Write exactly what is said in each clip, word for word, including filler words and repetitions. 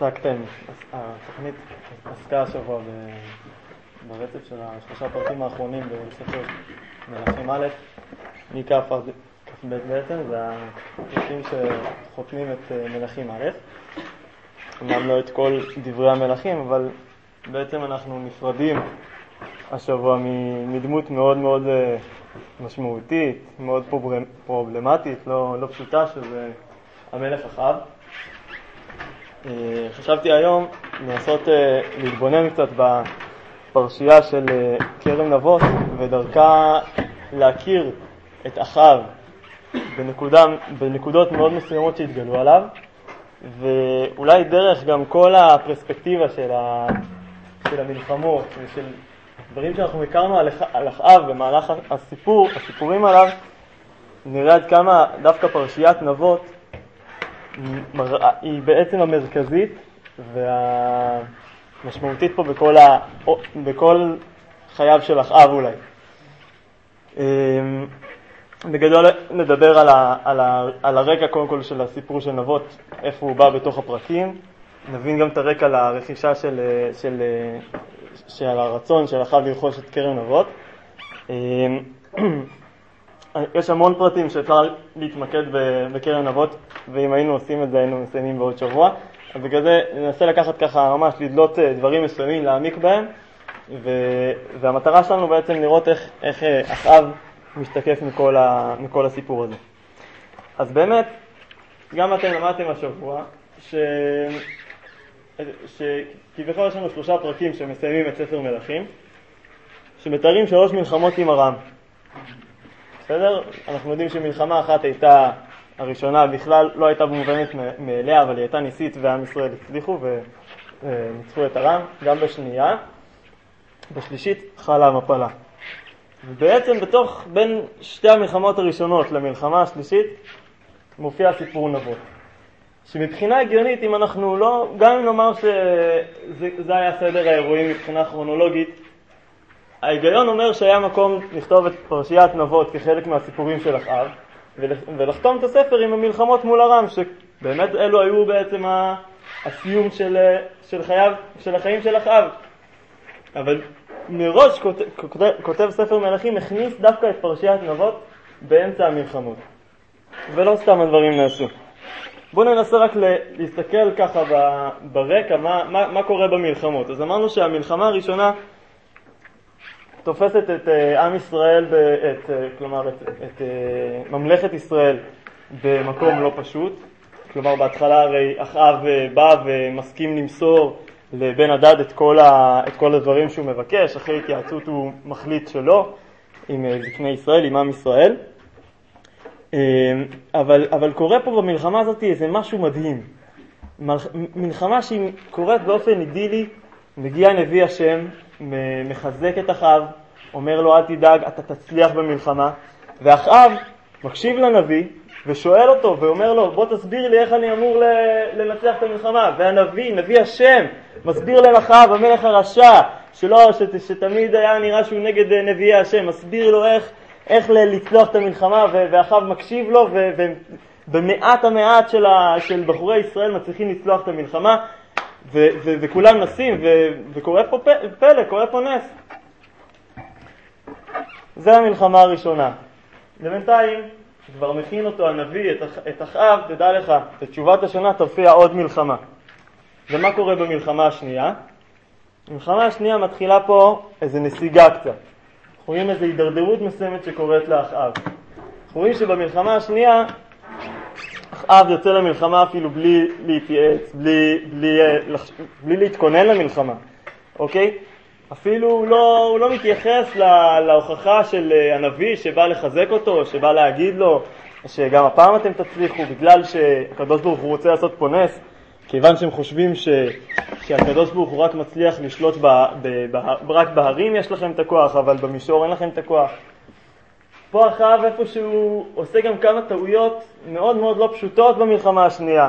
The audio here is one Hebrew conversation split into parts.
עסקתם, התוכנית עסקה השבוע ברצף של השלושה פרקים האחרונים בספר מלכים א', מכף עד כ"ב בעצם, זה הפרקים שחותמים את מלכים א'. אמנם לא את כל דברי המלכים, אבל בעצם אנחנו נפרדים השבוע מדמות מאוד מאוד משמעותית, מאוד פרובלמטית, לא, לא פשוטה, שזה המלך אחאב. חשבתי היום לנסות להתבונן קצת בפרשייה של כרם נבות, ודרכה להכיר את אחאב בנקודה, בנקודות מאוד מסוימות שהתגלו עליו, ואולי דרך גם כל הפרספקטיבה של, ה, של המלחמות ושל דברים שאנחנו הכרנו על אחאב במהלך הסיפור, הסיפורים עליו, נראה עד כמה דווקא פרשיית נבות היא בעצם המרכזית והמשמעותית פה בכל, ה... בכל חייו של אחאב אולי. בגדול נדבר על, ה... על, ה... על הרקע קודם כל של הסיפור של נבות, איפה הוא בא בתוך הפרקים. נבין גם את הרקע לרכישה של, של... של הרצון של אחאב לרכוש את כרם נבות. יש המון פרטים שאפשר להתמקד בכרם נבות, ואם היינו עושים את זה היינו מסיימים בעוד שבוע. אז בגלל זה ננסה לקחת ככה ממש לדלות דברים מסוימים, להעמיק בהם, ו... והמטרה שלנו בעצם לראות איך, איך אחאב משתקף מכל, ה... מכל הסיפור הזה. אז באמת, גם אתם למדתם השבוע, ש... שכביכול יש לנו שלושה פרקים שמסיימים את ספר מלכים, שמתארים שלוש מלחמות עם ארם. בסדר? אנחנו יודעים שמלחמה אחת הייתה, הראשונה בכלל לא הייתה במובנת מאליה, אבל היא הייתה ניסית ועם ישראל הצליחו וניצחו את ארם. גם בשנייה, בשלישית חלה המפלה. ובעצם בתוך, בין שתי המלחמות הראשונות למלחמה השלישית, מופיע סיפור נבות. שמבחינה הגיונית, אם אנחנו לא, גם אם נאמר שזה היה סדר האירועים מבחינה כרונולוגית, ההיגיון אומר שהיה מקום לכתוב את פרשיית נבות כחלק מהסיפורים של אחאב, ולחתום את הספר עם המלחמות מול ארם, שבאמת אלו היו בעצם הסיום של, של, חייו, של החיים של אחאב. אבל מראש כותב, כותב ספר מלכים הכניס דווקא את פרשיית נבות באמצע המלחמות. ולא סתם הדברים נעשו. בואו ננסה רק להסתכל ככה ברקע, מה, מה, מה קורה במלחמות. אז אמרנו שהמלחמה הראשונה תופסת את עם ישראל, את, כלומר את, את ממלכת ישראל במקום לא פשוט. כלומר בהתחלה הרי אחאב בא ומסכים למסור לבן הדד את כל, ה, את כל הדברים שהוא מבקש, אחרי התייעצות הוא מחליט שלא עם זקני ישראל, עם עם ישראל. אבל, אבל קורה פה במלחמה הזאת איזה משהו מדהים. מלחמה שהיא קורית באופן אידילי, מגיע נביא השם, מחזק את אחאב, אומר לו אל תדאג, אתה תצליח במלחמה, ואחאב מקשיב לנביא ושואל אותו ואומר לו בוא תסביר לי איך אני אמור לנצח את המלחמה. והנביא, נביא השם, מסביר לאחאב המלך הרשע, שלא, ש, שתמיד היה נראה שהוא נגד נביאי השם, מסביר לו איך איך לצלוח את המלחמה, ואחאב מקשיב לו, ובמעט המעט של, ה, של בחורי ישראל מצליחים לצלוח את המלחמה, ו, ו, וכולם נסים, ו, וקורה פה פלא, קורה פה נס. זה המלחמה הראשונה. ובינתיים, כבר מכין אותו הנביא, את אחאב, תדע לך, בתשובת השנה תופיע עוד מלחמה. ומה קורה במלחמה השנייה? במלחמה השנייה מתחילה פה איזו נסיגה קצת. אנחנו רואים איזו הידרדרות מסוימת שקורית לאחאב. אנחנו רואים שבמלחמה השנייה, אחאב יוצא למלחמה אפילו בלי להתייעץ, בלי, בלי, בלי להתכונן למלחמה. אוקיי? אפילו הוא לא, הוא לא מתייחס לה, להוכחה של הנביא שבא לחזק אותו, שבא להגיד לו שגם הפעם אתם תצליחו, בגלל שהקדוש ברוך הוא רוצה לעשות פה נס, כיוון שהם חושבים ש... שהקדוש ברוך הוא רק מצליח לשלוט ב... ב... ב... רק בהרים יש לכם את הכוח, אבל במישור אין לכם את הכוח. פה אחאב איפשהו עושה גם כמה טעויות מאוד מאוד לא פשוטות במלחמה השנייה.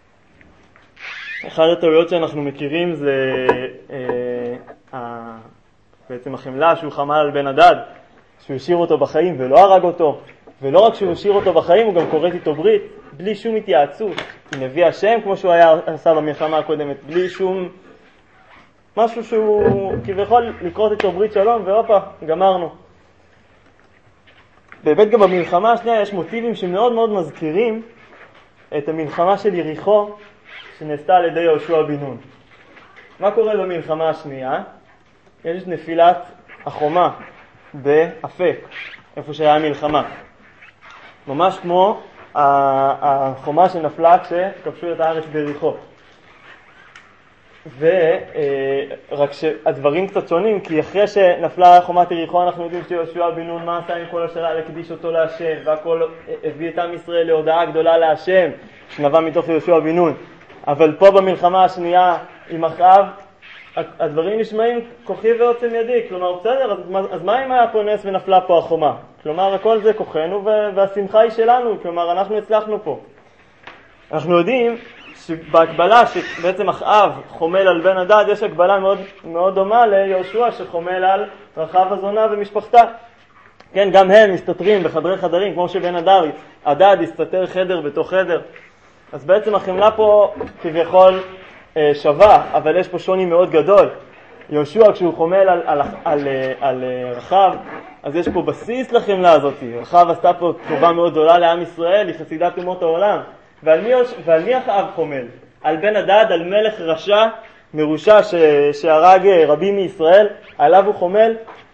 אחת הטעויות שאנחנו מכירים זה אה, אה, בעצם החמלה שהוא חמל על בן הדד, שהוא השאיר אותו בחיים ולא הרג אותו. ולא רק שהוא השאיר אותו בחיים, הוא גם כורת איתו ברית, בלי שום התייעצות, עם נביא השם, כמו שהוא היה עשה במלחמה הקודמת, בלי שום משהו שהוא כביכול לקרות איתו ברית שלום, והופה, גמרנו. באמת גם במלחמה השנייה יש מוטיבים שמאוד מאוד מזכירים את המלחמה של יריחו, שנעשתה על ידי יהושע בן נון. מה קורה במלחמה השנייה? יש את נפילת החומה באפק, איפה שהיה המלחמה. ממש כמו החומה שנפלה כשכבשו את הארץ ביריחו. ורק שהדברים קצת שונים, כי אחרי שנפלה חומת יריחו אנחנו יודעים שיהושע בן נון מה עשה עם כל השנה, להקדיש אותו להשם, והכל הביא את עם ישראל להודעה גדולה להשם, שנבע מתוך יהושע בן נון. אבל פה במלחמה השנייה עם אחאב, הדברים נשמעים כוחי ועוצם ידי, כלומר בסדר, אז, אז מה אם היה פה נס ונפלה פה החומה? כלומר הכל זה כוחנו והשמחה היא שלנו, כלומר אנחנו הצלחנו פה. אנחנו יודעים שבהקבלה שבעצם אחאב חומל על בן הדד, יש הקבלה מאוד, מאוד דומה ליהושע שחומל על רחב הזונה ומשפחתה. כן, גם הם מסתתרים בחדרי חדרים, כמו שבן הדד, הדד הסתתר חדר בתוך חדר. אז בעצם החמלה פה כביכול אה, שווה, אבל יש פה שוני מאוד גדול. יהושע כשהוא חומל על, על, על, על, על רחב, אז יש פה בסיס לחמלה הזאת. רחב עשתה פה טובה מאוד גדולה לעם ישראל, היא חסידת אומות העולם. ועל מי, ועל מי אחאב חומל? על בן הדד, על מלך רשע, מרושע ש, שהרג רבים מישראל, עליו הוא חומל.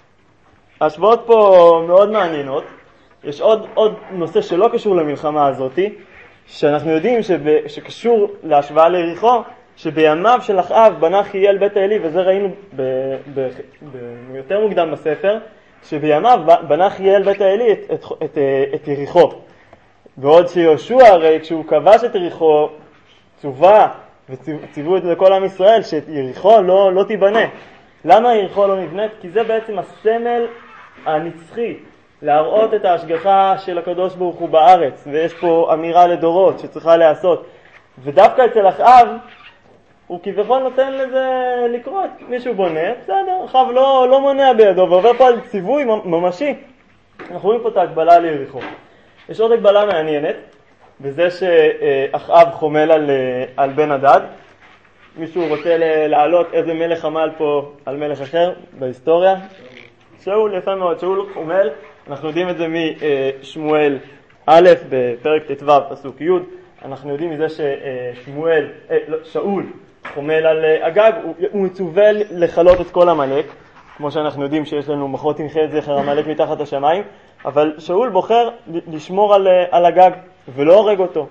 השוואות פה מאוד מעניינות. יש עוד, עוד נושא שלא קשור למלחמה הזאת, שאנחנו יודעים שב, שקשור להשוואה ליריחו, שבימיו של אחאב בנה חיאל בית האלי, וזה ראינו ב, ב, ב, יותר מוקדם בספר, שבימיו בנה חיאל בית האלי את, את, את, את יריחו. בעוד שיהושע הרי כשהוא כבש את יריחו צווה וציוו את לכל עם ישראל שיריחו לא, לא תיבנה. למה יריחו לא נבנית? כי זה בעצם הסמל הנצחי להראות את ההשגחה של הקדוש ברוך הוא בארץ, ויש פה אמירה לדורות שצריכה לעשות. ודווקא אצל אחאב הוא כביכול נותן לזה לקרות. מישהו בונה, בסדר, אחאב לא, לא מונע בידו ועובר פה על ציווי ממשי. אנחנו רואים פה את ההקבלה ליריחו. יש עוד הגבלה מעניינת, בזה שאחאב חומל על, על בן הדד. מישהו רוצה להעלות איזה מלך עמל פה על מלך אחר בהיסטוריה? שאול, יפה מאוד, שאול חומל. אנחנו יודעים את זה משמואל א' בפרק ט"ו פסוק י'. אנחנו יודעים מזה ששמואל, אה, לא, שאול חומל על אגג, הוא, הוא מצווה לחלות את כל המלך, כמו שאנחנו יודעים שיש לנו מחות תמחה את זכר המלך מתחת השמיים, אבל שאול בוחר לשמור על, על אגג ולא הורג אותו.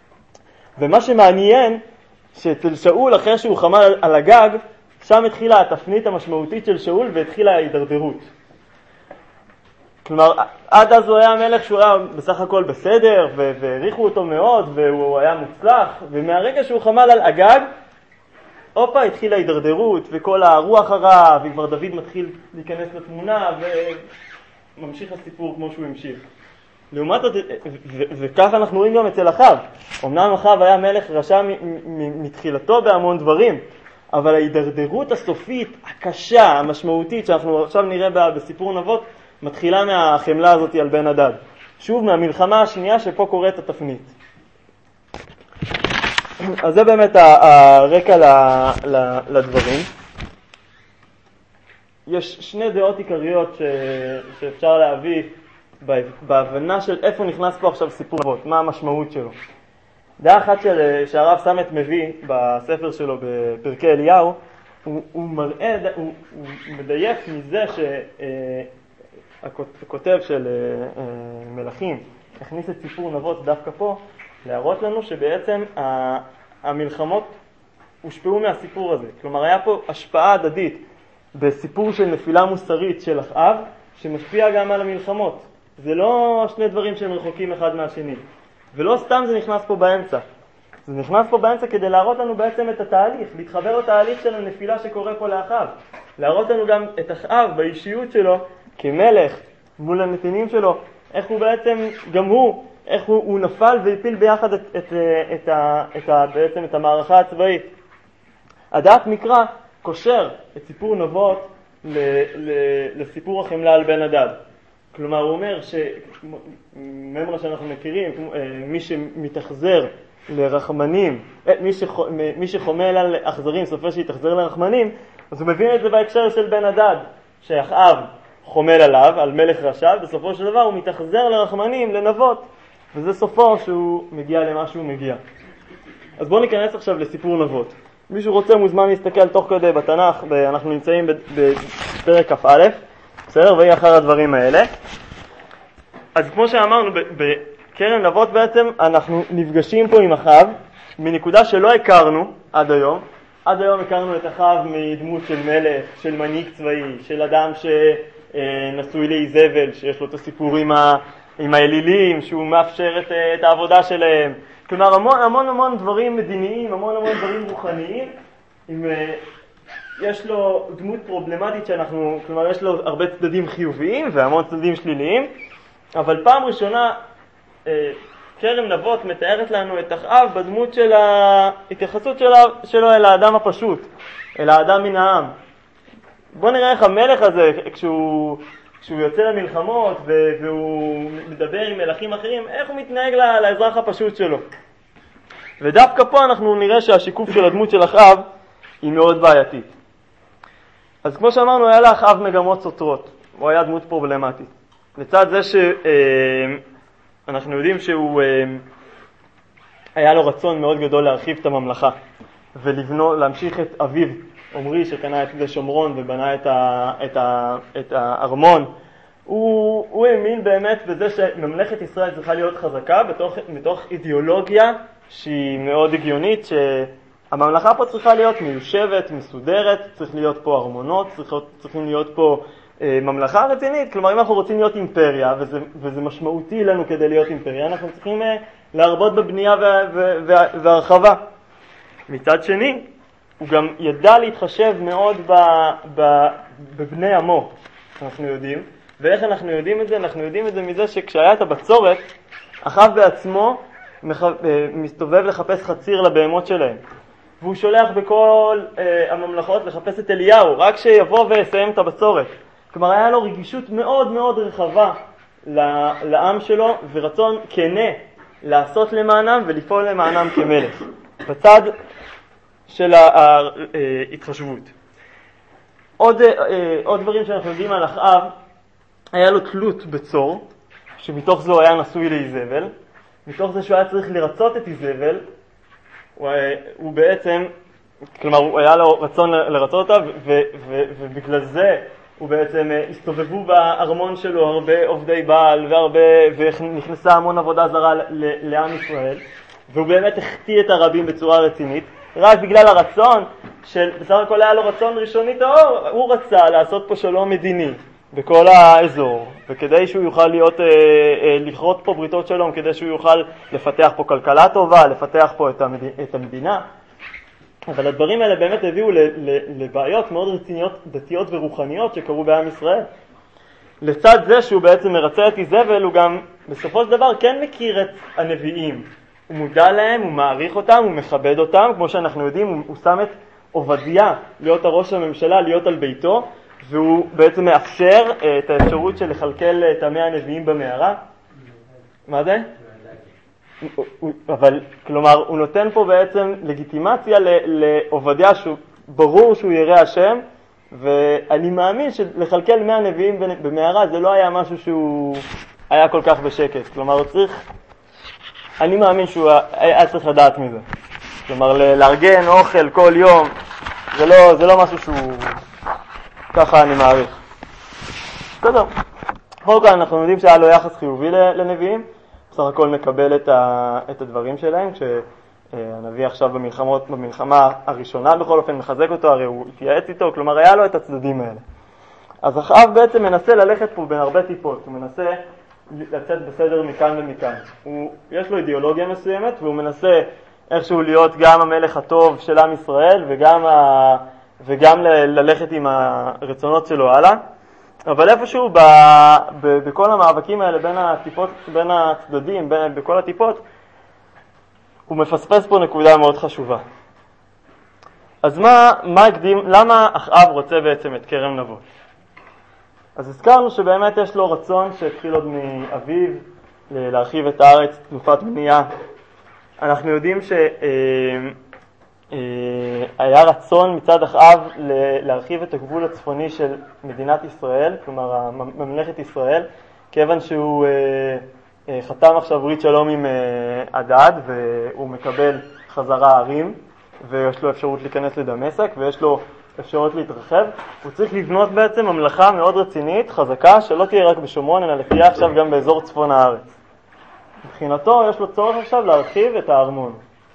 ומה שמעניין, שאצל שאול אחרי שהוא חמל על אגג, שם התחילה התפנית המשמעותית של שאול והתחילה ההידרדרות. כלומר, עד אז הוא היה המלך שהוא היה בסך הכל בסדר, והעריכו אותו מאוד, והוא היה מוצלח, ומהרגע שהוא חמל על אגג, אופה, התחילה ההידרדרות, וכל הרוח הרע, וכבר דוד מתחיל להיכנס לתמונה, וממשיך הסיפור כמו שהוא המשיך. לעומת זאת, וכך אנחנו רואים גם אצל אחאב. אמנם אחאב היה מלך רשע מתחילתו בהמון דברים, אבל ההידרדרות הסופית, הקשה, המשמעותית, שאנחנו עכשיו נראה בסיפור נבות, מתחילה מהחמלה הזאת על בן הדד. שוב, מהמלחמה השנייה שפה קורית התפנית. אז זה באמת הרקע לדברים. יש שני דעות עיקריות שאפשר להביא בהבנה של איפה נכנס פה עכשיו סיפור נבות, מה המשמעות שלו. דעה אחת שהרב סמת מביא בספר שלו בפרקי אליהו, הוא, הוא מראה, הוא, הוא מדייק מזה שהכותב של מלכים הכניס את סיפור נבות דווקא פה, להראות לנו שבעצם המלחמות הושפעו מהסיפור הזה. כלומר, היה פה השפעה הדדית בסיפור של נפילה מוסרית של אחאב, שמשפיע גם על המלחמות. זה לא שני דברים שהם רחוקים אחד מהשני. ולא סתם זה נכנס פה באמצע. זה נכנס פה באמצע כדי להראות לנו בעצם את התהליך, להתחבר לתהליך של הנפילה שקורה פה לאחאב. להראות לנו גם את אחאב באישיות שלו כמלך מול הנתינים שלו, איך הוא בעצם, גם הוא, איך הוא, הוא נפל והפיל ביחד את, את, את, את, את, בעצם את המערכה הצבאית. הדעת מקרא קושר את סיפור נבות ל, ל, לסיפור החמלה על בן הדד. כלומר, הוא אומר שממרה שאנחנו מכירים, מי שמתאכזר לרחמנים, מי, שח, מי שחומל על אכזרים, סופר שיתאכזר לרחמנים, אז הוא מבין את זה בהקשר של בן הדד, שאחאב חומל עליו, על מלך רשע, בסופו של דבר הוא מתאכזר לרחמנים, לנבות, וזה סופו שהוא מגיע למה שהוא מגיע. אז בואו ניכנס עכשיו לסיפור נבות. מישהו רוצה מוזמן להסתכל תוך כדי בתנ"ך, אנחנו נמצאים בפרק כ"א, בסדר? ויהי אחר הדברים האלה. אז כמו שאמרנו, בקרן נבות בעצם אנחנו נפגשים פה עם אחאב, מנקודה שלא הכרנו עד היום. עד היום הכרנו את אחאב מדמות של מלך, של מנהיג צבאי, של אדם שנשוי לאיזבל, שיש לו את הסיפור עם, ה, עם האלילים, שהוא מאפשר את, את העבודה שלהם. כלומר, המון המון המון דברים מדיניים, המון המון דברים רוחניים, עם, יש לו דמות פרובלמטית שאנחנו, כלומר, יש לו הרבה צדדים חיוביים והמון צדדים שליליים, אבל פעם ראשונה, כרם נבות מתארת לנו את אחאב בדמות של ההתייחסות שלו, שלו אל האדם הפשוט, אל האדם מן העם. בואו נראה איך המלך הזה, כשהוא, כשהוא יוצא למלחמות והוא מדבר עם מלכים אחרים, איך הוא מתנהג לאזרח הפשוט שלו. ודווקא פה אנחנו נראה שהשיקוף של הדמות של אחאב היא מאוד בעייתית. אז כמו שאמרנו, היה לאחאב מגמות סותרות, הוא היה דמות פרובלמטית. לצד זה שאנחנו יודעים שהוא היה לו רצון מאוד גדול להרחיב את הממלכה ולבנות, להמשיך את אביו עומרי שקנה את זה שומרון ובנה את, ה, את, ה, את הארמון. הוא, הוא האמין באמת בזה שממלכת ישראל צריכה להיות חזקה בתוך, מתוך אידיאולוגיה שהיא מאוד הגיונית, שהממלכה פה צריכה להיות מיושבת, מסודרת, צריך להיות פה ארמונות, צריכות, צריכים להיות פה אה, ממלכה רצינית. כלומר, אם אנחנו רוצים להיות אימפריה, וזה, וזה משמעותי לנו כדי להיות אימפריה, אנחנו צריכים אה, להרבות בבנייה והרחבה. מצד שני, הוא גם ידע להתחשב מאוד ב, ב, בבני עמו, אנחנו יודעים. ואיך אנחנו יודעים את זה? אנחנו יודעים את זה מזה שכשהיה את הבצורת, אחאב בעצמו מח... מסתובב לחפש חציר לבהמות שלהם. והוא שולח בכל אה, הממלכות לחפש את אליהו, רק שיבוא ויסיים את הבצורת. כלומר, היה לו רגישות מאוד מאוד רחבה לעם שלו, ורצון כנה לעשות למענם ולפעול למענם כמלך. בצד של ההתחשבות. עוד, עוד דברים שאנחנו יודעים על אחאב, היה לו תלות בצור, שמתוך זה הוא היה נשוי לאיזבל. מתוך זה שהוא היה צריך לרצות את איזבל, הוא, הוא בעצם, כלומר, הוא היה לו רצון לרצות אותה, ו, ו, ובגלל זה הוא בעצם הסתובבו בארמון שלו הרבה עובדי בעל, והרבה, ונכנסה המון עבודה זרה לעם ישראל, והוא באמת החטיא את הרבים בצורה רצינית, רק בגלל הרצון של, בסך הכל היה לו רצון ראשוני טהור, הוא רצה לעשות פה שלום מדיני בכל האזור, וכדי שהוא יוכל להיות, אה, אה, לכרות פה בריתות שלום, כדי שהוא יוכל לפתח פה כלכלה טובה, לפתח פה את, המד... את המדינה. אבל הדברים האלה באמת הביאו ל... ל... לבעיות מאוד רציניות, דתיות ורוחניות שקרו בעם ישראל. לצד זה שהוא בעצם מרצה את איזבל, הוא גם בסופו של דבר כן מכיר את הנביאים. הוא מודע להם, הוא מעריך אותם, הוא מכבד אותם, כמו שאנחנו יודעים, הוא, הוא שם את עובדיה להיות הראש הממשלה, להיות על ביתו, והוא בעצם מאפשר את האפשרות של לחלקל את עמי הנביאים במערה. מה זה? אבל, כלומר, הוא נותן פה בעצם לגיטימציה לעובדיה שהוא ברור שהוא ירא השם, ואני מאמין שלחלקל מי הנביאים במערה זה לא היה משהו שהוא היה כל כך בשקט. כלומר, הוא צריך, אני מאמין שהוא היה צריך לדעת מזה. כלומר, לארגן אוכל כל יום, זה לא, זה לא משהו שהוא, ככה אני מעריך. בסדר. קודם כל אנחנו יודעים שהיה לו יחס חיובי לנביאים, בסך הכל מקבל את, ה, את הדברים שלהם, כשהנביא עכשיו במלחמות, במלחמה הראשונה בכל אופן מחזק אותו, הרי הוא התייעץ איתו, כלומר היה לו את הצדדים האלה. אז אחאב בעצם מנסה ללכת פה בין הרבה טיפות, הוא מנסה לצאת בסדר מכאן ומכאן. הוא, יש לו אידיאולוגיה מסוימת, והוא מנסה איכשהו להיות גם המלך הטוב של עם ישראל, וגם, ה, וגם ל, ללכת עם הרצונות שלו הלאה. אבל איפשהו ב, ב, בכל המאבקים האלה בין הטיפות, בין הצדדים, בין, בכל הטיפות, הוא מפספס פה נקודה מאוד חשובה. אז מה, מה הקדים, למה אחאב רוצה בעצם את כרם נבות? אז הזכרנו שבאמת יש לו רצון שהתחיל עוד מאביו להרחיב את הארץ, תנופת בנייה. אנחנו יודעים שהיה רצון מצד אחאב להרחיב את הגבול הצפוני של מדינת ישראל, כלומר ממלכת ישראל, כיוון שהוא חתם עכשיו ברית שלום עם הדד והוא מקבל חזרה ערים ויש לו אפשרות להיכנס לדמשק ויש לו אפשרות להתרחב. הוא צריך לבנות בעצם ממלכה מאוד רצינית, חזקה, שלא תהיה רק בשומרון אלא תהיה עכשיו גם באזור צפון הארץ. מבחינתו יש לו צורך עכשיו להרחיב את הארמון.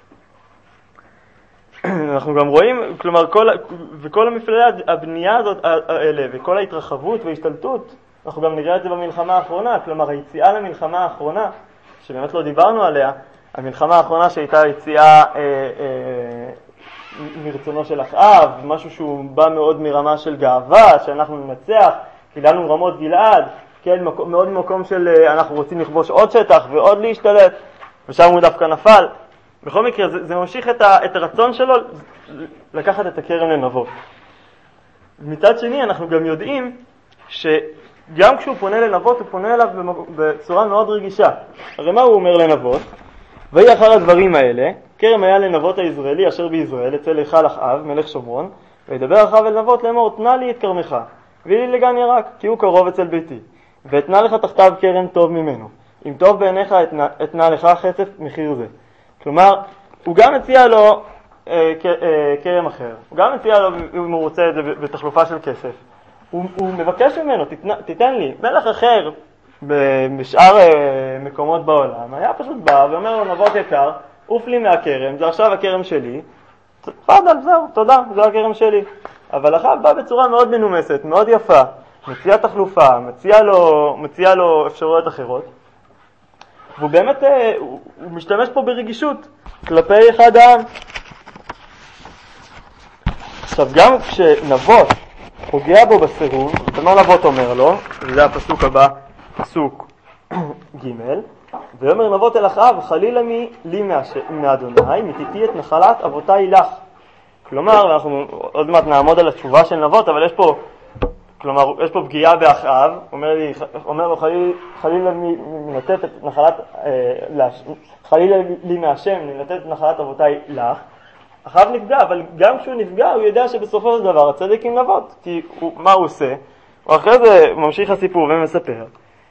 אנחנו גם רואים, כלומר, כל, וכל המפעלי הבנייה הזאת האלה וכל ההתרחבות וההשתלטות, אנחנו גם נראה את זה במלחמה האחרונה, כלומר היציאה למלחמה האחרונה, שבאמת לא דיברנו עליה, המלחמה האחרונה שהייתה יציאה אה, אה, מרצונו של אחאב, משהו שהוא בא מאוד מרמה של גאווה, שאנחנו ננצח, קיבלנו רמות גלעד, כן, מקום, מאוד מקום של אנחנו רוצים לכבוש עוד שטח ועוד להשתלט, ושם הוא דווקא נפל. בכל מקרה, זה, זה ממשיך את, ה, את הרצון שלו לקחת את הכרם לנבות. מצד שני, אנחנו גם יודעים שגם כשהוא פונה לנבות, הוא פונה אליו בצורה מאוד רגישה. הרי מה הוא אומר לנבות? ויהי אחר הדברים האלה, כרם היה לנבות היזרעאלי אשר ביזרעאל, אצל היכל אחאב, מלך שומרון, וידבר אחאב אל נבות לאמור, תנה לי את כרמך, ויהי לי לגן ירק, כי הוא קרוב אצל ביתי. ואתנה לך תחתיו כרם טוב ממנו. אם טוב בעיניך אתנה, אתנה לך חצף מחיר זה. כלומר, הוא גם מציע לו אה, אה, כרם אחר. הוא גם מציע לו, אם הוא רוצה את זה בתחלופה של כסף. הוא, הוא מבקש ממנו, תתנה, תיתן לי. מלך אחר בשאר אה, מקומות בעולם, היה פשוט בא ואומר לו, נבות יקר, עוף לי מהכרם, זה עכשיו הכרם שלי. תפדל, זהו, תודה, זה הכרם שלי. אבל אחאב בא בצורה מאוד מנומסת, מאוד יפה. מציע תחלופה, מציע לו, מציע לו אפשרויות אחרות. והוא באמת, הוא, הוא משתמש פה ברגישות כלפי אחד העם. עכשיו, גם כשנבות פוגע בו בסירוב, מה נבות אומר לו? זה הפסוק הבא, פסוק ג' ואומר נבות אל אחאב, חלילה מי לי מאדוני, מתיתי את נחלת אבותיי לך. כלומר, אנחנו עוד מעט נעמוד על התשובה של נבות, אבל יש פה כלומר, יש פה פגיעה באחאב, אומר לי, אומר לו, חליל, חלילה מלתת את נחלת, אה, חלילה לי מהשם, מלתת את נחלת אבותיי לך. אחאב נפגע, אבל גם כשהוא נפגע, הוא יודע שבסופו של דבר הצדק עם נבות, כי הוא, מה הוא עושה? הוא אחרי זה ממשיך הסיפור ומספר.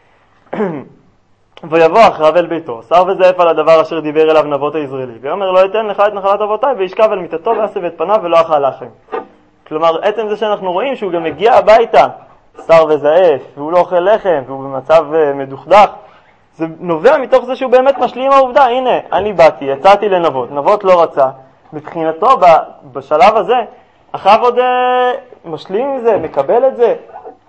ויבוא אחאב אל ביתו, שר וזעף על הדבר אשר דיבר אליו נבות היזרעאלי, ואומר, לא אתן לך את נחלת אבותיי, וישכב על מיטתו ויסב את פניו ולא אכל לחם. כלומר, עצם זה שאנחנו רואים שהוא גם מגיע הביתה, שר וזעף, והוא לא אוכל לחם, והוא במצב מדוכדך, זה נובע מתוך זה שהוא באמת משלים העובדה. הנה, אני באתי, יצאתי לנבות, נבות לא רצה. מבחינתו, בשלב הזה, אחאב עוד משלים עם זה, מקבל את זה.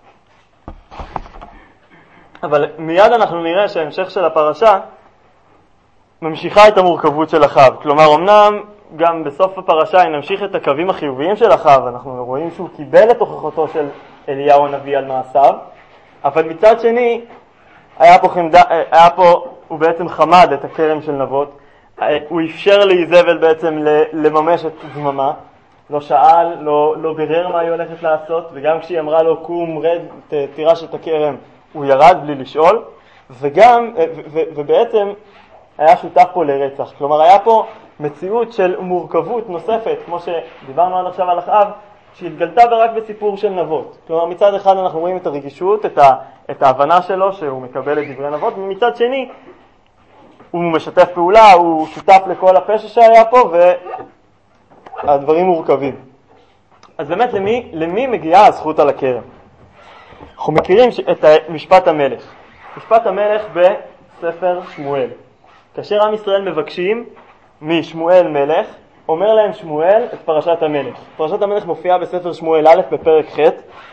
אבל מיד אנחנו נראה שההמשך של הפרשה ממשיכה את המורכבות של אחאב. כלומר, אמנם גם בסוף הפרשה, אם נמשיך את הקווים החיוביים של אחאב, אנחנו רואים שהוא קיבל את הוכחתו של אליהו הנביא על מעשיו, אבל מצד שני, היה פה, חמדה, היה פה הוא בעצם חמד את הכרם של נבות, הוא אפשר לאיזבל בעצם לממש את זממה, לא שאל, לא, לא בירר מה היא הולכת לעשות, וגם כשהיא אמרה לו, קום, רד, תירש את הכרם, הוא ירד בלי לשאול, וגם, ו, ו, ובעצם היה שותף פה לרצח. כלומר, היה פה מציאות של מורכבות נוספת, כמו שדיברנו עד עכשיו על אחאב, שהתגלתה ורק בסיפור של נבות. כלומר, מצד אחד אנחנו רואים את הרגישות, את, ה, את ההבנה שלו שהוא מקבל את דברי נבות, ומצד שני הוא משתף פעולה, הוא שותף לכל הפשע שהיה פה, והדברים מורכבים. אז באמת, למי, למי מגיעה הזכות על הכרם? אנחנו מכירים את משפט המלך. משפט המלך בספר שמואל. כאשר עם ישראל מבקשים משמואל מלך, אומר להם שמואל את פרשת המלך. פרשת המלך מופיעה בספר שמואל א' בפרק ח'.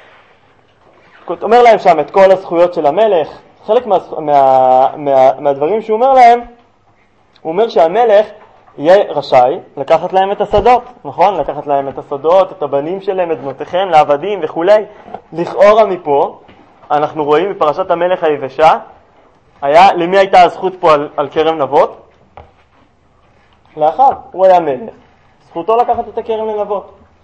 אומר להם שם את כל הזכויות של המלך. חלק מה, מה, מה, מהדברים שהוא אומר להם, הוא אומר שהמלך יהיה רשאי לקחת להם את השדות, נכון? לקחת להם את השדות, את הבנים שלהם, את בנותיכם, לעבדים וכו'. לכאורה מפה, אנחנו רואים בפרשת המלך היבשה, היה, למי הייתה הזכות פה על, על כרם נבות? לאחאב, הוא היה מלך. זכותו לקחת את הכרם לנבות.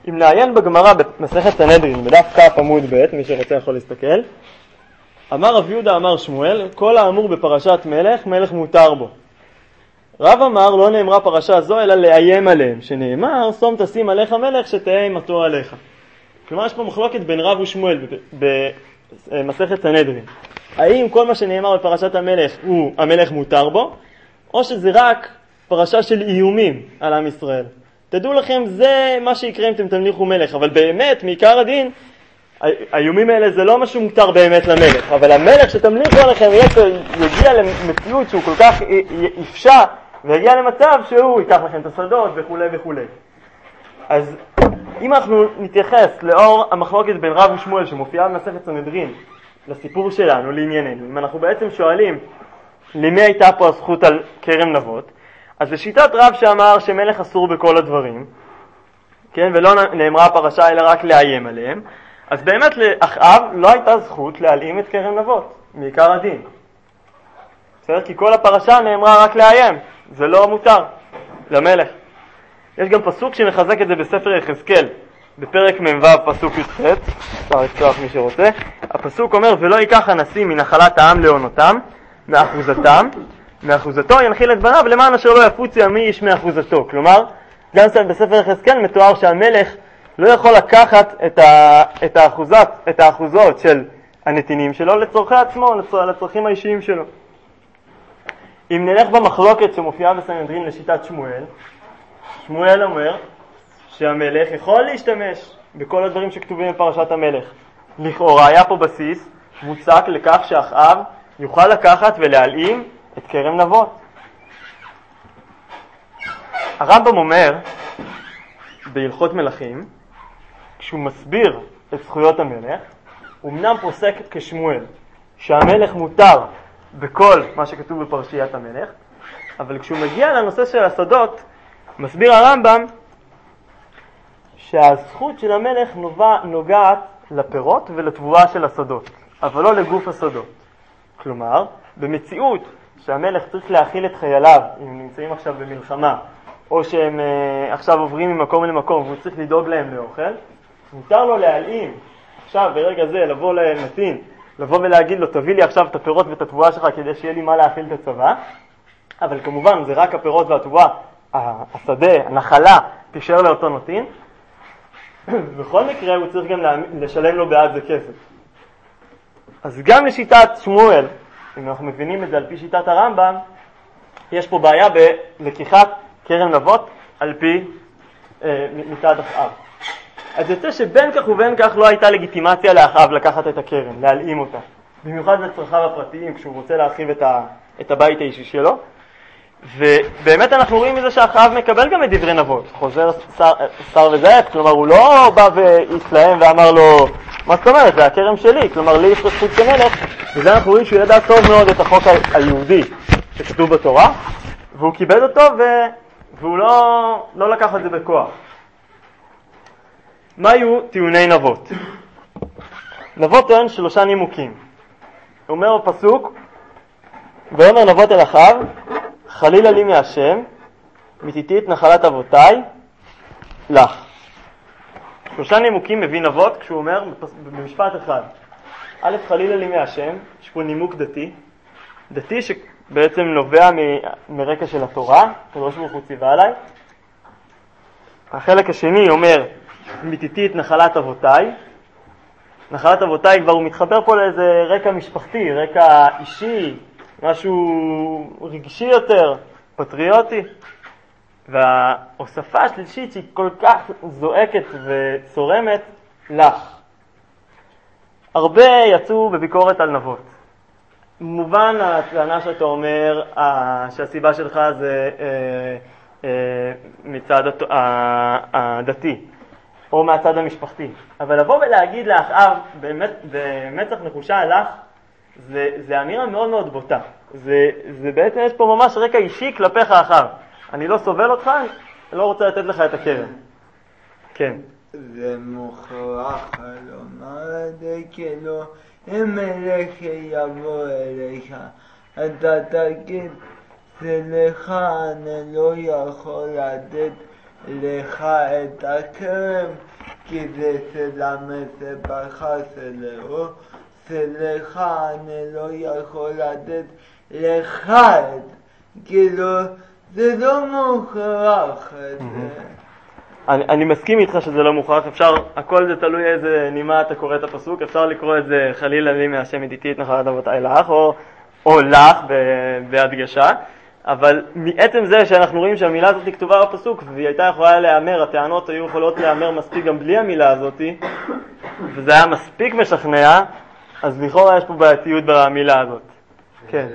אם נעיין בגמרא במסכת סנהדרין, בדף כ' עמוד ב', מי שרוצה יכול להסתכל, אמר רב יהודה אמר שמואל, כל האמור בפרשת מלך, מלך מותר בו. רב אמר, לא נאמרה פרשה זו, אלא לאיים עליהם, שנאמר, שום תשים עליך מלך, שתהיה אימתו עליך. כלומר, יש פה מחלוקת בין רב ושמואל במסכת סנהדרין. האם כל מה שנאמר בפרשת המלך הוא המלך מותר בו, או שזה רק פרשה של איומים על עם ישראל. תדעו לכם, זה מה שיקרה אם אתם תמליכו מלך, אבל באמת, מעיקר הדין, האיומים האלה זה לא משהו מותר באמת למלך, אבל המלך שתמליכו עליכם יגיע למציאות שהוא כל כך יפשע, ויגיע למצב שהוא ייקח לכם את השדות וכו' וכו'. אז אם אנחנו נתייחס לאור המחלוקת בין רב ושמואל שמופיעה במסכת סנהדרין לסיפור שלנו, לענייננו, אם אנחנו בעצם שואלים למי הייתה פה הזכות על כרם נבות, אז לשיטת רב שאמר שמלך אסור בכל הדברים, כן, ולא נאמרה הפרשה אלא רק לאיים עליהם, אז באמת לאחאב לא הייתה זכות להלאים את כרם נבות, מעיקר הדין. בסדר? כי כל הפרשה נאמרה רק לאיים, זה לא מותר למלך. יש גם פסוק שמחזק את זה בספר יחזקאל, בפרק מ"ו פסוק י"ח, אפשר לפתוח מי שרוצה. הפסוק אומר, ולא ייקח הנשיא מנחלת העם לעונותם, מאחוזתם, מאחוזתו ינחיל את בניו למען אשר לא יפוץ ימי איש מאחוזתו. כלומר, גם בספר יחזקאל מתואר שהמלך לא יכול לקחת את, ה, את, האחוזת, את האחוזות של הנתינים שלו לצורכי עצמו, לצור, לצורכים האישיים שלו. אם נלך במחלוקת שמופיעה בסנהדרין לשיטת שמואל, שמואל אומר שהמלך יכול להשתמש בכל הדברים שכתובים בפרשת המלך. לכאורה היה פה בסיס מוצק לכך שאחאב יוכל לקחת ולהלאים את כרם נבות. הרמב"ם אומר בהלכות מלכים, כשהוא מסביר את זכויות המלך, הוא אמנם פוסק כשמואל שהמלך מותר בכל מה שכתוב בפרשיית המלך, אבל כשהוא מגיע לנושא של השדות, מסביר הרמב"ם שהזכות של המלך נובע, נוגעת לפירות ולתבואה של השדות, אבל לא לגוף השדות. כלומר, במציאות שהמלך צריך להאכיל את חייליו, אם הם נמצאים עכשיו במלחמה, או שהם uh, עכשיו עוברים ממקום למקום והוא צריך לדאוג להם לאוכל, מותר לו להלאים, עכשיו ברגע זה לבוא לנתין, לבוא ולהגיד לו, תביא לי עכשיו את הפירות ואת התבואה שלך כדי שיהיה לי מה להאכיל את הצבא, אבל כמובן זה רק הפירות והתבואה, השדה, הנחלה, תישאר לאותו נתין. בכל מקרה הוא צריך גם לשלם לו בעד זה כסף. אז גם לשיטת שמואל, אם אנחנו מבינים את זה על פי שיטת הרמב"ם, יש פה בעיה בלקיחת כרם נבות על פי אה, מצד אחאב. אז יוצא שבין כך ובין כך לא הייתה לגיטימציה לאחאב לקחת את הכרם, להלאים אותה. במיוחד לצרכיו הפרטיים, כשהוא רוצה להרחיב את, ה, את הבית האישי שלו. ובאמת אנחנו רואים מזה שאחאב מקבל גם את דברי נבות, חוזר שר, שר וזאב, כלומר הוא לא בא והתלהם ואמר לו, מה זאת אומרת, זה הכרם שלי, כלומר לי יש זכות כמלך, וזה אנחנו רואים שהוא ידע טוב מאוד את החוק היהודי שכתוב בתורה, והוא כיבד אותו ו... והוא לא, לא לקח את זה בכוח. מה היו טיעוני נבות? נבות טוען שלושה נימוקים. הוא אומר בפסוק, ואומר נבות אל אחאב, חלילה לי מהשם, מתיתי את נחלת אבותיי, לך. שלושה נימוקים מביא נבות כשהוא אומר במשפט אחד. א', חלילה לי מהשם, יש פה נימוק דתי, דתי שבעצם נובע מ- מרקע של התורה, הקדוש ברוך הוא ציווה עליי. החלק השני אומר, מתיתי את נחלת אבותיי. נחלת אבותיי כבר הוא מתחבר פה לאיזה רקע משפחתי, רקע אישי, משהו רגשי יותר, פטריוטי. וההוספה השלישית שהיא כל כך זועקת וצורמת, לך. הרבה יצאו בביקורת על נבות. מובן הטענה שאתה אומר שהסיבה שלך זה אה, אה, מצד הדתי או מהצד המשפחתי. אבל לבוא ולהגיד לאחאב באמת, במצח נחושה לך, זה, זה אמירה מאוד מאוד בוטה. זה, זה בעצם יש פה ממש רקע אישי כלפיך אחאב. אני לא סובל אותך, אני לא רוצה לתת לך את הכרם. כן. זה מוכרח לומר את זה כאילו, אם מלך יבוא אליך, אתה תגיד, סליחה, אני לא יכול לתת לך את הכרם, כי זה תלמד ברכה שלו, שלך אני לא יכול לתת לך את, כאילו זה לא מוכרח את זה. אני, אני מסכים איתך שזה לא מוכרח, אפשר, הכל זה תלוי איזה נימה אתה קורא את הפסוק, אפשר לקרוא את זה חלילה לי מהשם ידיתי את נחלת אבותיי לך, או, או לך בהדגשה, אבל מעצם זה שאנחנו רואים שהמילה הזאת כתובה בפסוק, והיא הייתה יכולה להיאמר, הטענות היו יכולות להיאמר מספיק גם בלי המילה הזאת, וזה היה מספיק משכנע, אז לכאורה יש פה בעייתיות במילה הזאת. כן.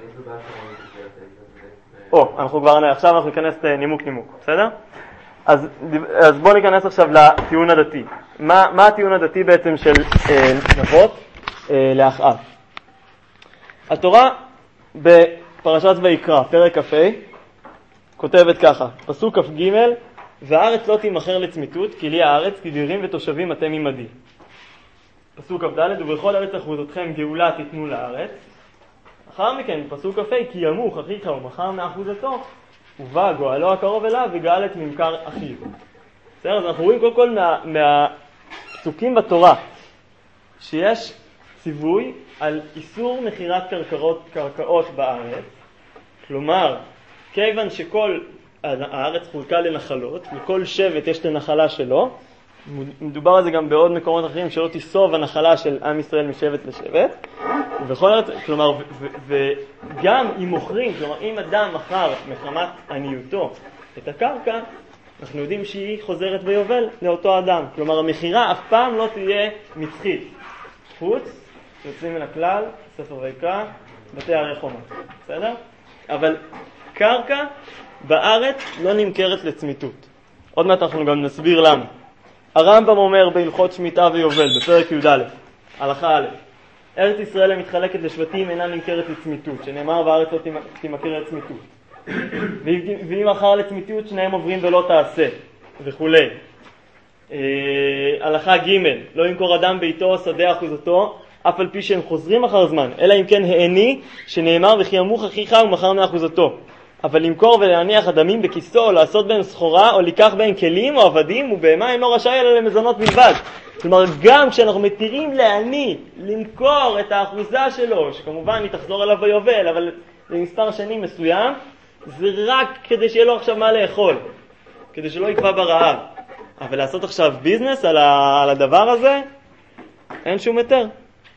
או, אנחנו כבר, עכשיו אנחנו ניכנס נימוק נימוק, בסדר? אז, אז בואו ניכנס עכשיו לטיעון הדתי. מה, מה הטיעון הדתי בעצם של אה, נבות אה, לאחאב? התורה בפרשת ויקרא, פרק כ"ה, כותבת ככה, פסוק כ"ג, והארץ לא תימכר לצמיתות, כי לי הארץ, כי גרים ותושבים אתם עמדי. פסוק כ"ד, ובכל ארץ אחוזתכם גאולה תיתנו לארץ. אחר מכן, פסוק כ"ה, כי ימוך אחיך ומכר מאחוזתו, ובא גואלו הקרוב אליו וגאל את ממכר אחיו. בסדר? אז אנחנו רואים כל כל מה, מהפסוקים בתורה שיש ציווי על איסור מחירת קרקעות, קרקעות בארץ. כלומר, כיוון שכל הארץ חולקה לנחלות, לכל שבט יש את הנחלה שלו, מדובר על זה גם בעוד מקומות אחרים, שלא תיסוב הנחלה של עם ישראל משבט לשבט, ובכל ארץ, כלומר, ו- ו- וגם אם מוכרים, כלומר, אם אדם מכר מחמת עניותו את הקרקע, אנחנו יודעים שהיא חוזרת ביובל לאותו אדם. כלומר, המחירה אף פעם לא תהיה מצחית. חוץ, יוצאים מן הכלל, ספר ויקרא, בתי הרי חומה. בסדר? אבל קרקע בארץ לא נמכרת לצמיתות. עוד מעט אנחנו גם נסביר למה. הרמב"ם אומר בהלכות שמיטה ויובל, בפרק י"א, הלכה א', ארץ ישראל המתחלקת לשבטים אינה נמכרת לצמיתות, שנאמר והארץ לא תימכר לצמיתות. ואם אחר לצמיתות שניהם עוברים ולא תעשה, וכו'. הלכה ג', לא ימכור אדם ביתו או שדה אחוזתו, אף על פי שהם חוזרים אחר זמן, אלא אם כן העני, שנאמר וכי ימוך אחיך ומכר מאחוזתו. אבל למכור ולהניח אדמים בכיסו, או לעשות בהם סחורה, או לקח בהם כלים או עבדים, ובהמה אינו רשאי אלא למזונות בלבד. כלומר, גם כשאנחנו מתירים לעני למכור את האחוזה שלו, שכמובן היא תחזור אליו ביובל, אבל למספר שנים מסוים, זה רק כדי שיהיה לו עכשיו מה לאכול, כדי שלא יקבע ברעב. אבל לעשות עכשיו ביזנס על, ה- על הדבר הזה, אין שום היתר.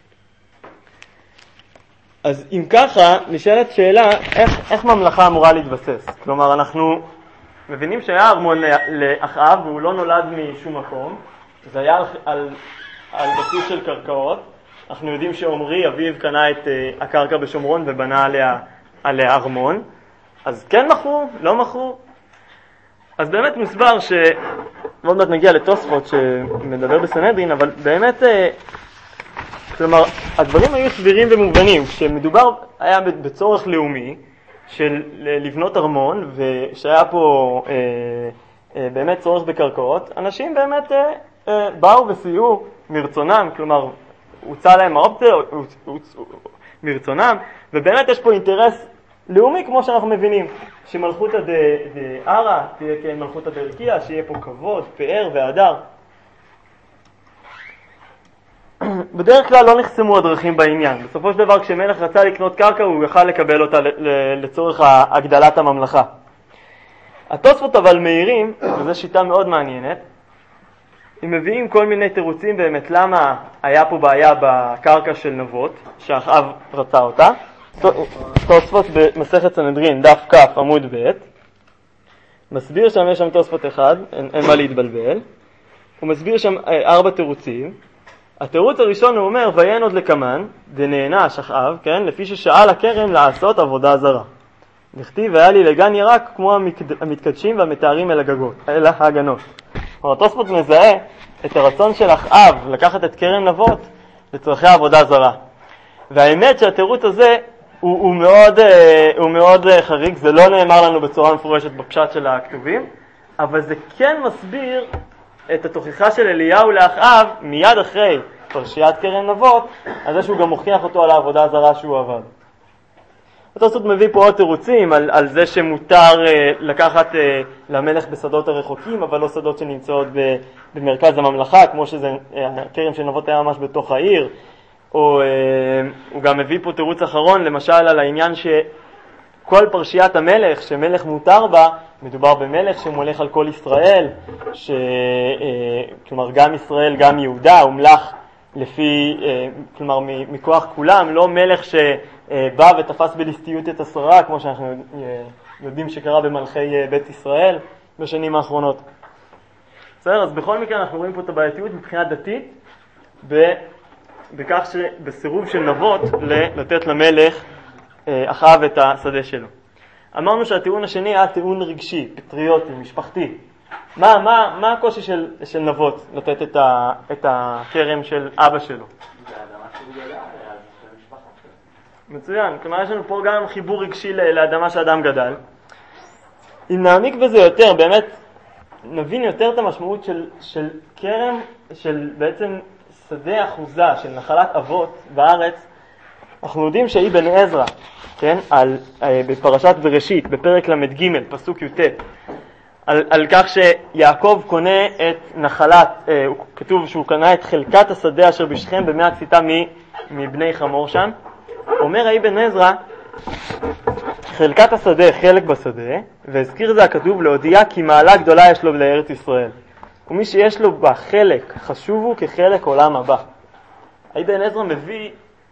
אז אם ככה, נשאלת שאלה, איך, איך ממלכה אמורה להתבסס? כלומר, אנחנו מבינים שהיה ארמון לאחאב, והוא לא נולד משום מקום. זה היה על, על, על בסיס של קרקעות. אנחנו יודעים שעומרי, אביו, קנה את uh, הקרקע בשומרון ובנה עליה, עליה ארמון. אז כן מכרו, לא מכרו. אז באמת מוסבר ש... מאוד מעט נגיע לתוספות שמדבר בסנהדרין, אבל באמת... Uh, כלומר, הדברים היו סבירים ומובנים. כשמדובר היה בצורך לאומי של לבנות ארמון, ושהיה פה אה, אה, באמת צורך בקרקעות, אנשים באמת אה, אה, באו וסייעו מרצונם, כלומר, הוצא להם האופציה מרצונם, ובאמת יש פה אינטרס לאומי כמו שאנחנו מבינים, שמלכותא דערא תהיה כמלכותא דערכיה, שיהיה פה כבוד, פאר והדר. בדרך כלל לא נחסמו הדרכים בעניין. בסופו של דבר, כשמלך רצה לקנות קרקע, הוא יכל לקבל אותה לצורך הגדלת הממלכה. התוספות אבל מהירים, וזו שיטה מאוד מעניינת, הם מביאים כל מיני תירוצים באמת למה היה פה בעיה בקרקע של נבות, שאחאב רצה אותה. תוספות במסכת סנהדרין, דף כ' עמוד ב', מסביר שם, יש שם תוספות אחד, אין, אין מה להתבלבל. הוא מסביר שם ארבע תירוצים. התירוץ הראשון הוא אומר, ויין עוד לקמן, דנענש אחאב, כן? לפי ששאל הכרם לעשות עבודה זרה. נכתיב, והיה לי לגן ירק כמו המקד... המתקדשים והמתארים אל הגגות, אל ההגנות. התוספות מזהה את הרצון של אחאב לקחת את כרם נבות לצורכי עבודה זרה. והאמת שהתירוץ הזה הוא, הוא, מאוד, הוא מאוד חריג, זה לא נאמר לנו בצורה מפורשת בפשט של הכתובים, אבל זה כן מסביר את התוכחה של אליהו לאחאב מיד אחרי פרשיית כרם נבות, על זה שהוא גם מוכיח אותו על העבודה הזרה שהוא עבד. התוספות מביא פה עוד תירוצים על, על זה שמותר אה, לקחת אה, למלך בשדות הרחוקים, אבל לא שדות שנמצאות ב, במרכז הממלכה, כמו שזה, אה, הכרם של נבות היה ממש בתוך העיר. או, אה, הוא גם מביא פה תירוץ אחרון, למשל על העניין שכל פרשיית המלך, שמלך מותר בה, מדובר במלך שמולך על כל ישראל, ש, אה, כלומר גם ישראל, גם יהודה, הומלך לפי, כלומר, מכוח כולם, לא מלך שבא ותפס בליסטיות את השררה, כמו שאנחנו יודעים שקרה במלכי בית ישראל בשנים האחרונות. בסדר? אז בכל מקרה אנחנו רואים פה את הבעייתיות מבחינה דתית, בכך שבסירוב של נבות לתת למלך אחאב את השדה שלו. אמרנו שהטיעון השני היה טיעון רגשי, פטריוטי, משפחתי. מה, מה, מה הקושי של, של נבות לתת את, ה, את הכרם של אבא שלו? זה האדמה שהוא גדל, אז של המשפחה שלו. מצוין, כלומר יש לנו פה גם חיבור רגשי לאדמה שאדם גדל. אם נעמיק בזה יותר, באמת נבין יותר את המשמעות של, של כרם, של בעצם שדה אחוזה, של נחלת אבות בארץ. אנחנו יודעים שאבן עזרא, כן, על, בפרשת בראשית, בפרק למד ג' פסוק י"ט, על, על כך שיעקב קונה את נחלת, אה, כתוב שהוא קנה את חלקת השדה אשר בשכם במאה קציתה מבני חמור שם. אומר אבן עזרא, חלקת השדה, חלק בשדה, והזכיר זה הכתוב להודיע כי מעלה גדולה יש לו לארץ ישראל. ומי שיש לו בה חלק, חשוב הוא כחלק עולם הבא. אבן עזרא מביא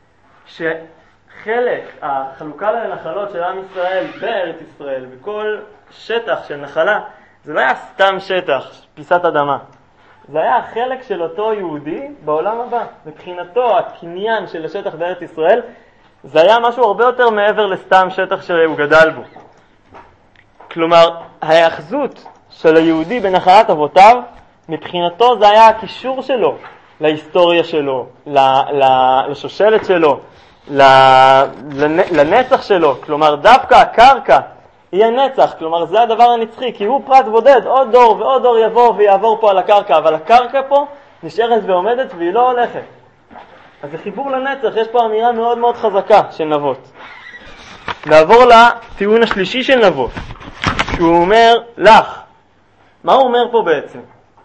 שחלק, החלוקה לנחלות של עם ישראל בארץ ישראל, בכל שטח של נחלה, זה לא היה סתם שטח, פיסת אדמה. זה היה החלק של אותו יהודי בעולם הבא. מבחינתו, הקניין של השטח בארץ ישראל, זה היה משהו הרבה יותר מעבר לסתם שטח שהוא גדל בו. כלומר, ההאחזות של היהודי בנחלת אבותיו, מבחינתו זה היה הקישור שלו להיסטוריה שלו, לשושלת שלו, לנצח שלו. כלומר, דווקא הקרקע היא הנצח, כלומר זה הדבר הנצחי, כי הוא פרט בודד, עוד דור ועוד דור יבוא ויעבור פה על הקרקע, אבל הקרקע פה נשארת ועומדת והיא לא הולכת. אז זה חיבור לנצח, יש פה אמירה מאוד מאוד חזקה של נבות. נעבור לטיעון השלישי של נבות, שהוא אומר לך. מה הוא אומר פה בעצם?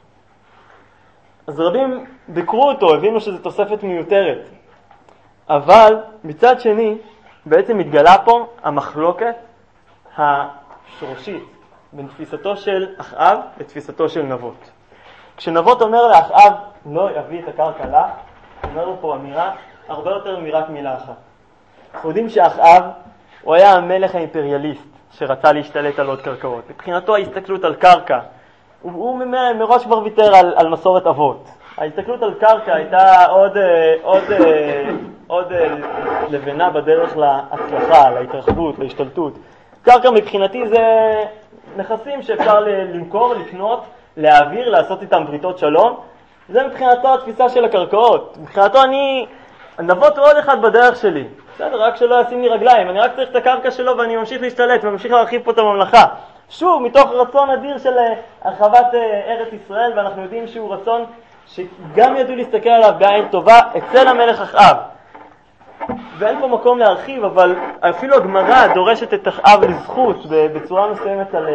אז רבים ביקרו אותו, הבינו שזו תוספת מיותרת. אבל מצד שני, בעצם מתגלה פה המחלוקת השורשית בין תפיסתו של אחאב לתפיסתו של נבות. כשנבות אומר לאחאב לא יביא את הקרקע לה, אומר לו פה אמירה הרבה יותר מרק מילה אחת. אנחנו יודעים שאחאב הוא היה המלך האימפריאליסט שרצה להשתלט על עוד קרקעות. מבחינתו ההסתכלות על קרקע, הוא, הוא מראש כבר ויתר על, על מסורת אבות. ההסתכלות על קרקע הייתה עוד, עוד, עוד לבנה בדרך להצלחה, להתרחבות, להשתלטות. קרקע מבחינתי זה נכסים שאפשר למכור, לקנות, להעביר, לעשות איתם בריתות שלום. זה מבחינתו התפיסה של הקרקעות. מבחינתו אני, נבות עוד אחד בדרך שלי. בסדר, רק שלא ישים לי רגליים. אני רק צריך את הקרקע שלו ואני ממשיך להשתלט וממשיך להרחיב פה את הממלכה. שוב, מתוך רצון אדיר של הרחבת ארץ ישראל, ואנחנו יודעים שהוא רצון שגם ידעו להסתכל עליו בעין טובה אצל המלך אחאב. ואין פה מקום להרחיב, אבל אפילו הגמרא דורשת את אחאב לזכות בצורה מסוימת על,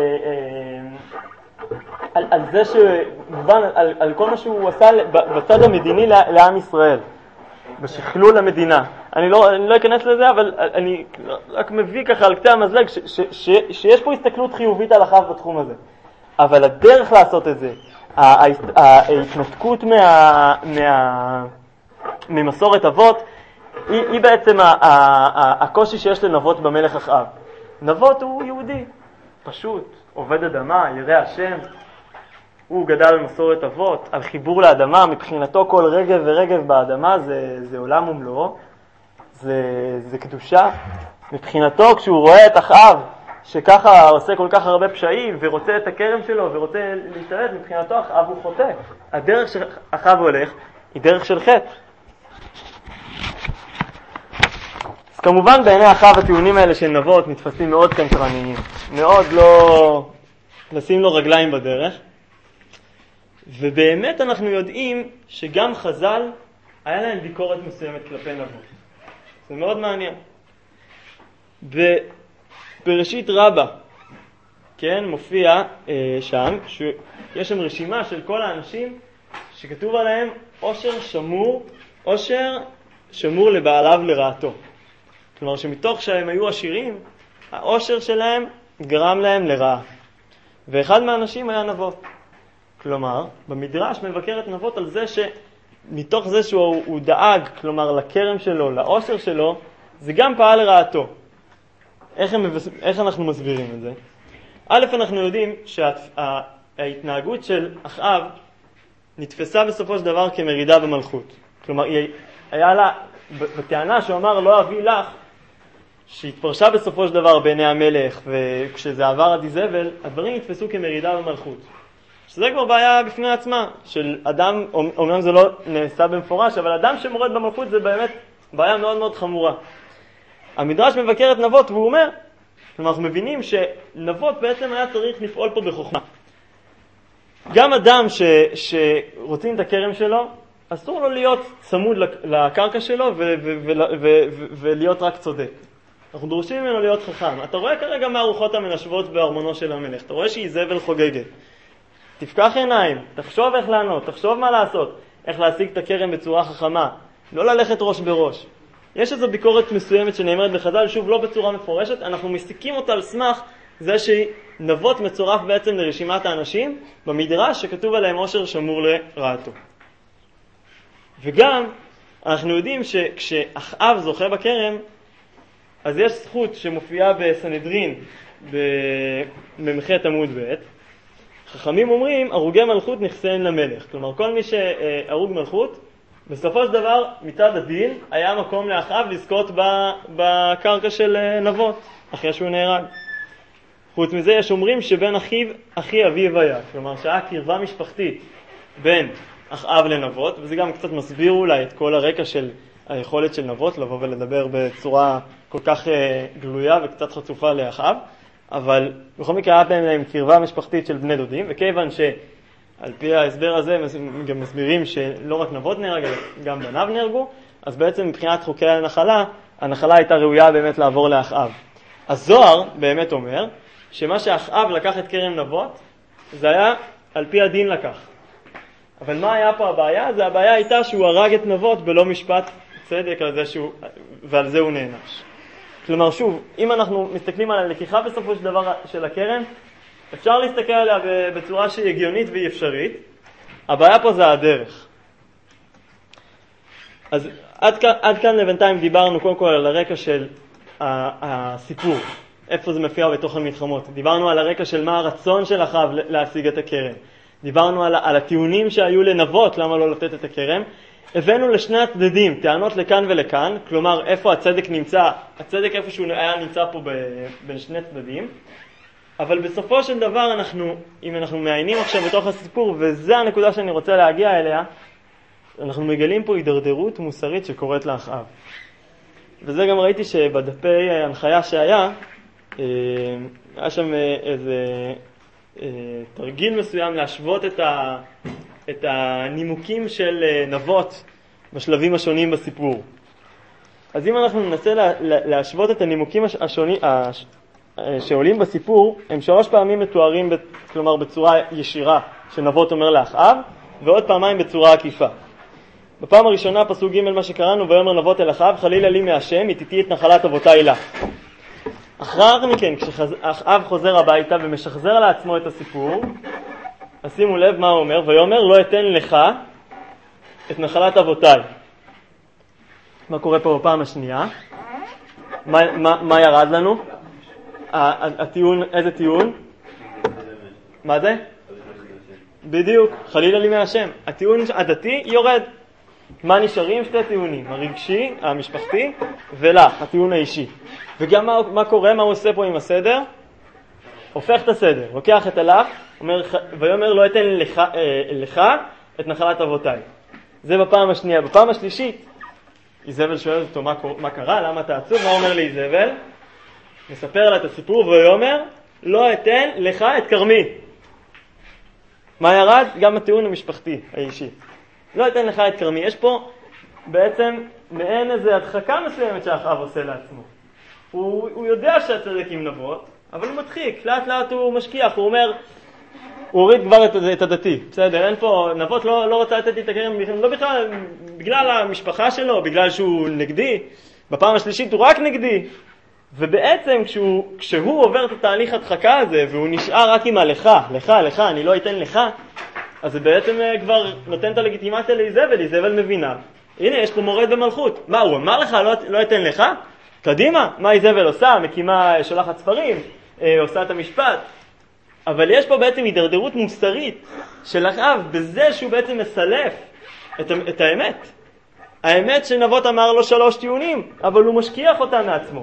על, על זה שמובן, על, על כל מה שהוא עשה בצד המדיני לעם ישראל, בשכלול המדינה. אני לא, אני לא אכנס לזה, אבל אני רק מביא ככה על קצה המזלג ש, ש, ש, שיש פה הסתכלות חיובית על אחאב בתחום הזה. אבל הדרך לעשות את זה, ההתנתקות מה, מה, ממסורת אבות, היא, היא בעצם ה, ה, ה, הקושי שיש לנבות במלך אחאב. נבות הוא יהודי, פשוט, עובד אדמה, ירא השם. הוא גדל על מסורת אבות, על חיבור לאדמה. מבחינתו כל רגב ורגב באדמה זה, זה עולם ומלואו, זה, זה קדושה. מבחינתו כשהוא רואה את אחאב שככה עושה כל כך הרבה פשעים ורוצה את הכרם שלו ורוצה להשתלט, מבחינתו אחאב הוא חוטא. הדרך שאחאב הולך היא דרך של חטא. אז כמובן בעיני אחאב הטיעונים האלה של נבות נתפסים מאוד קנטרניים, מאוד לא לשים לו רגליים בדרך. ובאמת אנחנו יודעים שגם חז"ל היה להם ביקורת מסוימת כלפי נבות. זה מאוד מעניין. בראשית רבה, כן, מופיע אה, שם, שיש שם רשימה של כל האנשים שכתוב עליהם עושר שמור, עושר שמור לבעליו לרעתו. כלומר שמתוך שהם היו עשירים, העושר שלהם גרם להם לרעה. ואחד מהאנשים היה נבות. כלומר, במדרש מבקר את נבות על זה שמתוך זה שהוא הוא דאג, כלומר לקרם שלו, לעושר שלו, זה גם פעל לרעתו. איך, הם, איך אנחנו מסבירים את זה? א', אנחנו יודעים שההתנהגות של אחאב נתפסה בסופו של דבר כמרידה במלכות. כלומר, היה לה, בטענה שהוא אמר לא אביא לך, שהתפרשה בסופו של דבר בעיני המלך, וכשזה עבר עד איזבל, הדברים נתפסו כמרידה במלכות. שזה כבר בעיה בפני עצמה, של אדם, אומנם זה לא נעשה במפורש, אבל אדם שמורד במלכות זה באמת בעיה מאוד מאוד חמורה. המדרש מבקר את נבות והוא אומר, כלומר אנחנו מבינים שנבות בעצם היה צריך לפעול פה בחוכמה. גם אדם ש, שרוצים את הכרם שלו, אסור לו להיות צמוד לקרקע שלו ו, ו, ו, ו, ו, ו, ולהיות רק צודק. אנחנו דורשים ממנו להיות חכם. אתה רואה כרגע מהרוחות המנשבות בארמונו של המלך. אתה רואה שהיא זבל חוגגת. תפקח עיניים, תחשוב איך לענות, תחשוב מה לעשות, איך להשיג את הכרם בצורה חכמה. לא ללכת ראש בראש. יש איזו ביקורת מסוימת שנאמרת בחז"ל, שוב לא בצורה מפורשת, אנחנו מסיקים אותה על סמך זה שנבות מצורף בעצם לרשימת האנשים במדרש שכתוב עליהם עושר שמור לרעתו. וגם אנחנו יודעים שכשאחאב זוכה בכרם, אז יש זכות שמופיעה בסנהדרין במ"ח עמוד ב', חכמים אומרים, הרוגי מלכות נכסיהן למלך. כלומר, כל מי שהרוג מלכות, בסופו של דבר, מצד הדין, היה מקום לאחאב לזכות בקרקע של נבות, אחרי שהוא נהרג. חוץ מזה, יש אומרים שבין אחיו, אחי אביו היה. כלומר, שהיה קרבה משפחתית בין אחאב לנבות, וזה גם קצת מסביר אולי את כל הרקע של היכולת של נבות, לבוא ולדבר בצורה כל כך גלויה וקצת חצופה לאחאב. אבל בכל מקרה היה בהם להם קרבה משפחתית של בני דודים, וכיוון שעל פי ההסבר הזה גם מסבירים שלא רק נבות נהרג, אלא גם בניו נהרגו, אז בעצם מבחינת חוקי הנחלה, הנחלה הייתה ראויה באמת לעבור לאחאב. הזוהר באמת אומר שמה שאחאב לקח את כרם נבות, זה היה על פי הדין לקח. אבל מה היה פה הבעיה? זה הבעיה הייתה שהוא הרג את נבות בלא משפט צדק על זה שהוא, ועל זה הוא נענש. כלומר, שוב, אם אנחנו מסתכלים על הלקיחה בסופו של דבר של הכרם, אפשר להסתכל עליה בצורה שהיא הגיונית והיא אפשרית. הבעיה פה זה הדרך. אז עד כאן, עד כאן לבינתיים דיברנו קודם כל על הרקע של הסיפור, איפה זה מופיע בתוך המלחמות. דיברנו על הרקע של מה הרצון של אחאב להשיג את הכרם. דיברנו על, על הטיעונים שהיו לנבות, למה לא לתת את הכרם. הבאנו לשני הצדדים, טענות לכאן ולכאן, כלומר איפה הצדק נמצא, הצדק איפה שהוא היה נמצא פה בין שני צדדים, אבל בסופו של דבר אנחנו, אם אנחנו מעיינים עכשיו בתוך הסיפור, וזה הנקודה שאני רוצה להגיע אליה, אנחנו מגלים פה הידרדרות מוסרית שקורית לאחאב. וזה גם ראיתי שבדפי הנחיה שהיה, היה שם איזה תרגיל מסוים להשוות את ה... את הנימוקים של נבות בשלבים השונים בסיפור. אז אם אנחנו ננסה לה, להשוות את הנימוקים השונים שעולים בסיפור, הם שלוש פעמים מתוארים, כלומר בצורה ישירה שנבות אומר לאחאב, ועוד פעמיים בצורה עקיפה. בפעם הראשונה פסוק ג' מה שקראנו, ויאמר נבות אל אחאב, חלילה לי מהשם, יתיתי את נחלת אבותיי לה. אחר מכן, כשאחאב חוזר הביתה ומשחזר לעצמו את הסיפור, אז שימו לב מה הוא אומר, ויאמר לא אתן לך את נחלת אבותיי. מה קורה פה בפעם השנייה? מה, מה, מה ירד לנו? הטיעון, איזה טיעון? מה זה? בדיוק, חלילה לי מהשם. הטיעון הדתי יורד. מה נשארים? שתי טיעונים, הרגשי, המשפחתי, ולך, הטיעון האישי. וגם מה, מה קורה, מה הוא עושה פה עם הסדר? הופך את הסדר, לוקח את הלך, אומר, ויאמר לא אתן לך, אה, לך את נחלת אבותיי. זה בפעם השנייה. בפעם השלישית, איזבל שואל אותו מה, מה קרה, למה אתה עצוב, מה אומר לי איזבל? מספר לה את הסיפור, ויאמר לא אתן לך את כרמי. מה ירד? גם הטיעון המשפחתי, האישי. לא אתן לך את כרמי. יש פה בעצם מעין איזו הדחקה מסוימת שאחאב עושה לעצמו. הוא, הוא יודע שהצדק עם נבות, אבל הוא מדחיק, לאט לאט הוא משכיח, הוא אומר, הוא הוריד כבר את, את הדתי, בסדר, אין פה, נבות לא, לא רוצה לתת לי את הכרם, לא בכלל, בגלל המשפחה שלו, בגלל שהוא נגדי, בפעם השלישית הוא רק נגדי, ובעצם כשהוא, כשהוא עובר את התהליך הדחקה הזה, והוא נשאר רק עם הלך, לך, לך, אני לא אתן לך, אז זה בעצם כבר נותן את הלגיטימציה לאיזבל, איזבל מבינה. הנה, יש פה מורד במלכות. מה, הוא אמר לך, לא, לא אתן לך? קדימה, מה איזבל עושה? מקימה, שולחת ספרים, עושה את המשפט. אבל יש פה בעצם הידרדרות מוסרית של אחאב, בזה שהוא בעצם מסלף את, את האמת. האמת שנבות אמר לו שלוש טיעונים, אבל הוא משכיח אותה מעצמו.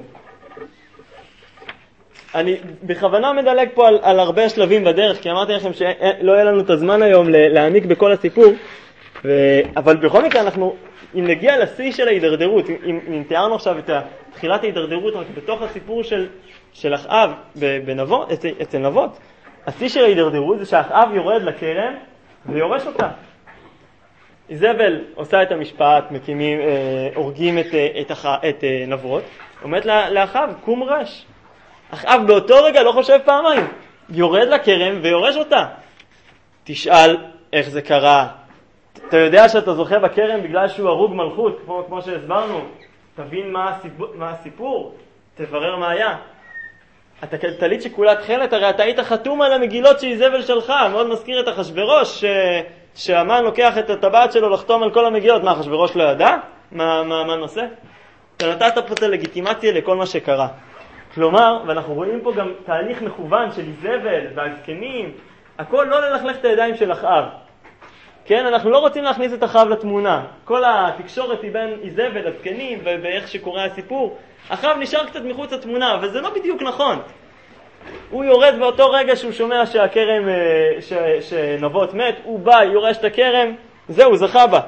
אני בכוונה מדלג פה על, על הרבה שלבים בדרך, כי אמרתי לכם שלא יהיה לנו את הזמן היום להעמיק בכל הסיפור, ו... אבל בכל מקרה אנחנו, אם נגיע לשיא של ההידרדרות, אם, אם תיארנו עכשיו את תחילת ההידרדרות, רק בתוך הסיפור של, של אחאב בנבות, אצל נבות, השיא של ההידרדרות זה שאחאב יורד לכרם ויורש אותה. איזבל עושה את המשפט, מקימים, אה, הורגים את, את, את, את נבות, אומרת לאחאב, קום רש. אחאב באותו רגע לא חושב פעמיים, יורד לכרם ויורש אותה. תשאל איך זה קרה. אתה יודע שאתה זוכה בכרם בגלל שהוא הרוג מלכות, כמו, כמו שהסברנו. תבין מה הסיפור, מה הסיפור, תברר מה היה. אתה תליט שכולה תחלת, הרי אתה היית חתום על המגילות שאיזבל שלך, מאוד מזכיר את אחשוורוש, ש... שהמן לוקח את הטבעת שלו לחתום על כל המגילות. מה, אחשוורוש לא ידע? מה, מה, מה נושא? אתה נתת פה את הלגיטימציה לכל מה שקרה. כלומר, ואנחנו רואים פה גם תהליך מכוון של איזבל והזקנים, הכל לא ללכלך את הידיים של אחאב. כן, אנחנו לא רוצים להכניס את אחאב לתמונה. כל התקשורת היא בין איזבל, הזקנים, ובאיך שקורה הסיפור. אחאב נשאר קצת מחוץ לתמונה, וזה לא בדיוק נכון. הוא יורד באותו רגע שהוא שומע שהכרם, ש, שנבות מת, הוא בא, יורש את הכרם, זהו, זכה בה.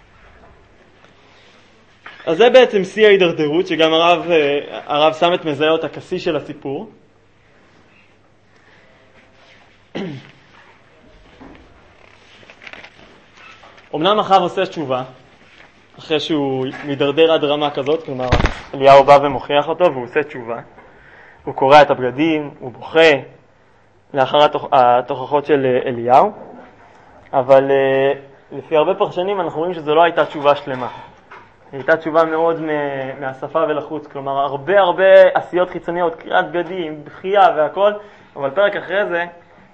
אז זה בעצם שיא ההידרדרות, שגם הרב, הרב שם את מזהות הכסי של הסיפור. אמנם אחאב עושה תשובה, אחרי שהוא מדרדר עד רמה כזאת, כלומר אליהו בא ומוכיח אותו והוא עושה תשובה. הוא קורא את הבגדים, הוא בוכה לאחר התוכחות של אליהו, אבל לפי הרבה פרשנים אנחנו רואים שזו לא הייתה תשובה שלמה. הייתה תשובה מאוד מהשפה ולחוץ, כלומר הרבה הרבה עשיות חיצוניות, קריאת בגדים, בחייה והכל, אבל פרק אחרי זה,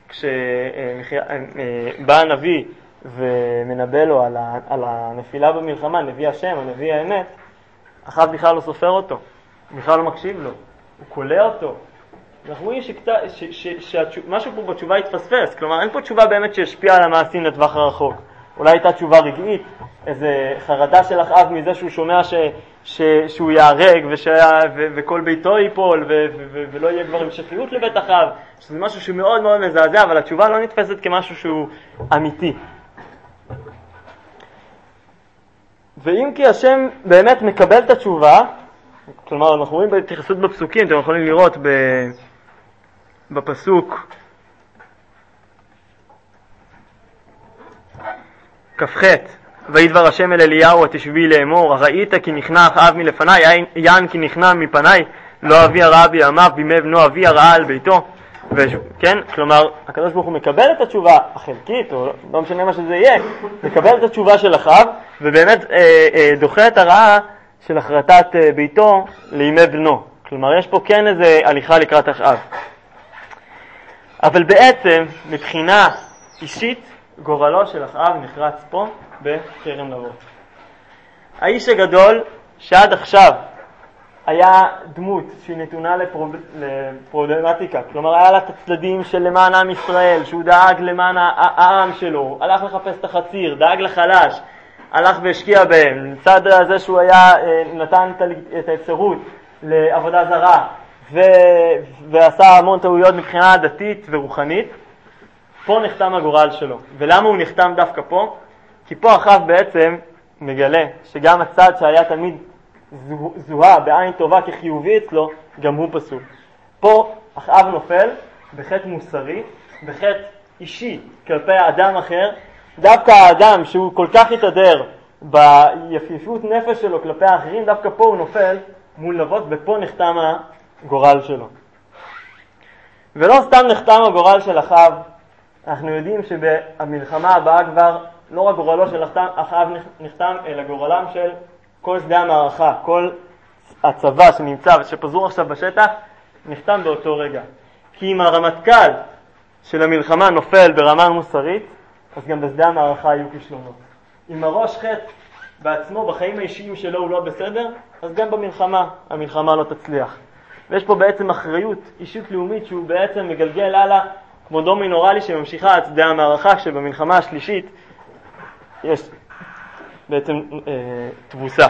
כשבא הנביא ומנבא לו על, ה, על הנפילה במלחמה, נביא השם, הנביא האמת, אחאב בכלל לא סופר אותו, בכלל לא מקשיב לו, הוא קולע אותו. אנחנו רואים שמשהו פה בתשובה התפספס, כלומר אין פה תשובה באמת שהשפיעה על המעשים לטווח הרחוק. אולי הייתה תשובה רגעית, איזה חרדה של אחאב מזה שהוא שומע ש, ש, שהוא יהרג ושהיה, ו, וכל ביתו ייפול ו, ו, ו, ולא יהיה כבר המשכיות לבית אחאב, שזה משהו שמאוד מאוד מזעזע, אבל התשובה לא נתפסת כמשהו שהוא אמיתי. ואם כי השם באמת מקבל את התשובה, כלומר אנחנו רואים בהתייחסות בפסוקים, אתם יכולים לראות ב, בפסוק כ"ח, וידבר השם אל אליהו התשבי לאמור, ראית כי נכנע אחאב מלפניי, יען כי נכנע מפניי, לא אבי הרעה בימיו, בימי בנו אבי הרעה על ביתו. כן, כלומר הקדוש ברוך הוא מקבל את התשובה החלקית, או לא משנה מה שזה יהיה, מקבל את התשובה של אחאב, ובאמת אה, אה, דוחה את הרעה של החרטת אה, ביתו לימי בנו. כלומר יש פה כן איזה הליכה לקראת אחאב. אבל בעצם מבחינה אישית גורלו של אחאב נחרץ פה בכרם נבות. האיש הגדול שעד עכשיו היה דמות שהיא נתונה לפרוב... לפרובלמטיקה, כלומר היה לה את הצדדים של למען עם ישראל, שהוא דאג למען העם שלו, הלך לחפש את החציר, דאג לחלש, הלך והשקיע בהם, לצד הזה שהוא היה נתן את האפשרות לעבודה זרה ו... ועשה המון טעויות מבחינה דתית ורוחנית. פה נחתם הגורל שלו. ולמה הוא נחתם דווקא פה? כי פה אחאב בעצם מגלה שגם הצד שהיה תמיד זוהה בעין טובה כחיובי אצלו, גם הוא פסול. פה אחאב נופל בחטא מוסרי, בחטא אישי כלפי האדם אחר. דווקא האדם שהוא כל כך התהדר ביפיפות נפש שלו כלפי האחרים, דווקא פה הוא נופל מול נבות, ופה נחתם הגורל שלו. ולא סתם נחתם הגורל של אחאב, אנחנו יודעים שבמלחמה הבאה כבר לא רק גורלו של אחאב נחתם, אלא גורלם של כל שדה המערכה, כל הצבא שנמצא ושפזור עכשיו בשטח, נחתם באותו רגע. כי אם הרמטכ"ל של המלחמה נופל ברמה מוסרית, אז גם בשדה המערכה היו כישלונות. אם הראש חטא בעצמו, בחיים האישיים שלו הוא לא בסדר, אז גם במלחמה, המלחמה לא תצליח. ויש פה בעצם אחריות אישית לאומית שהוא בעצם מגלגל הלאה, כמו דומינורלי שממשיכה עד שדה המערכה, שבמלחמה השלישית יש בעצם אה, תבוסה.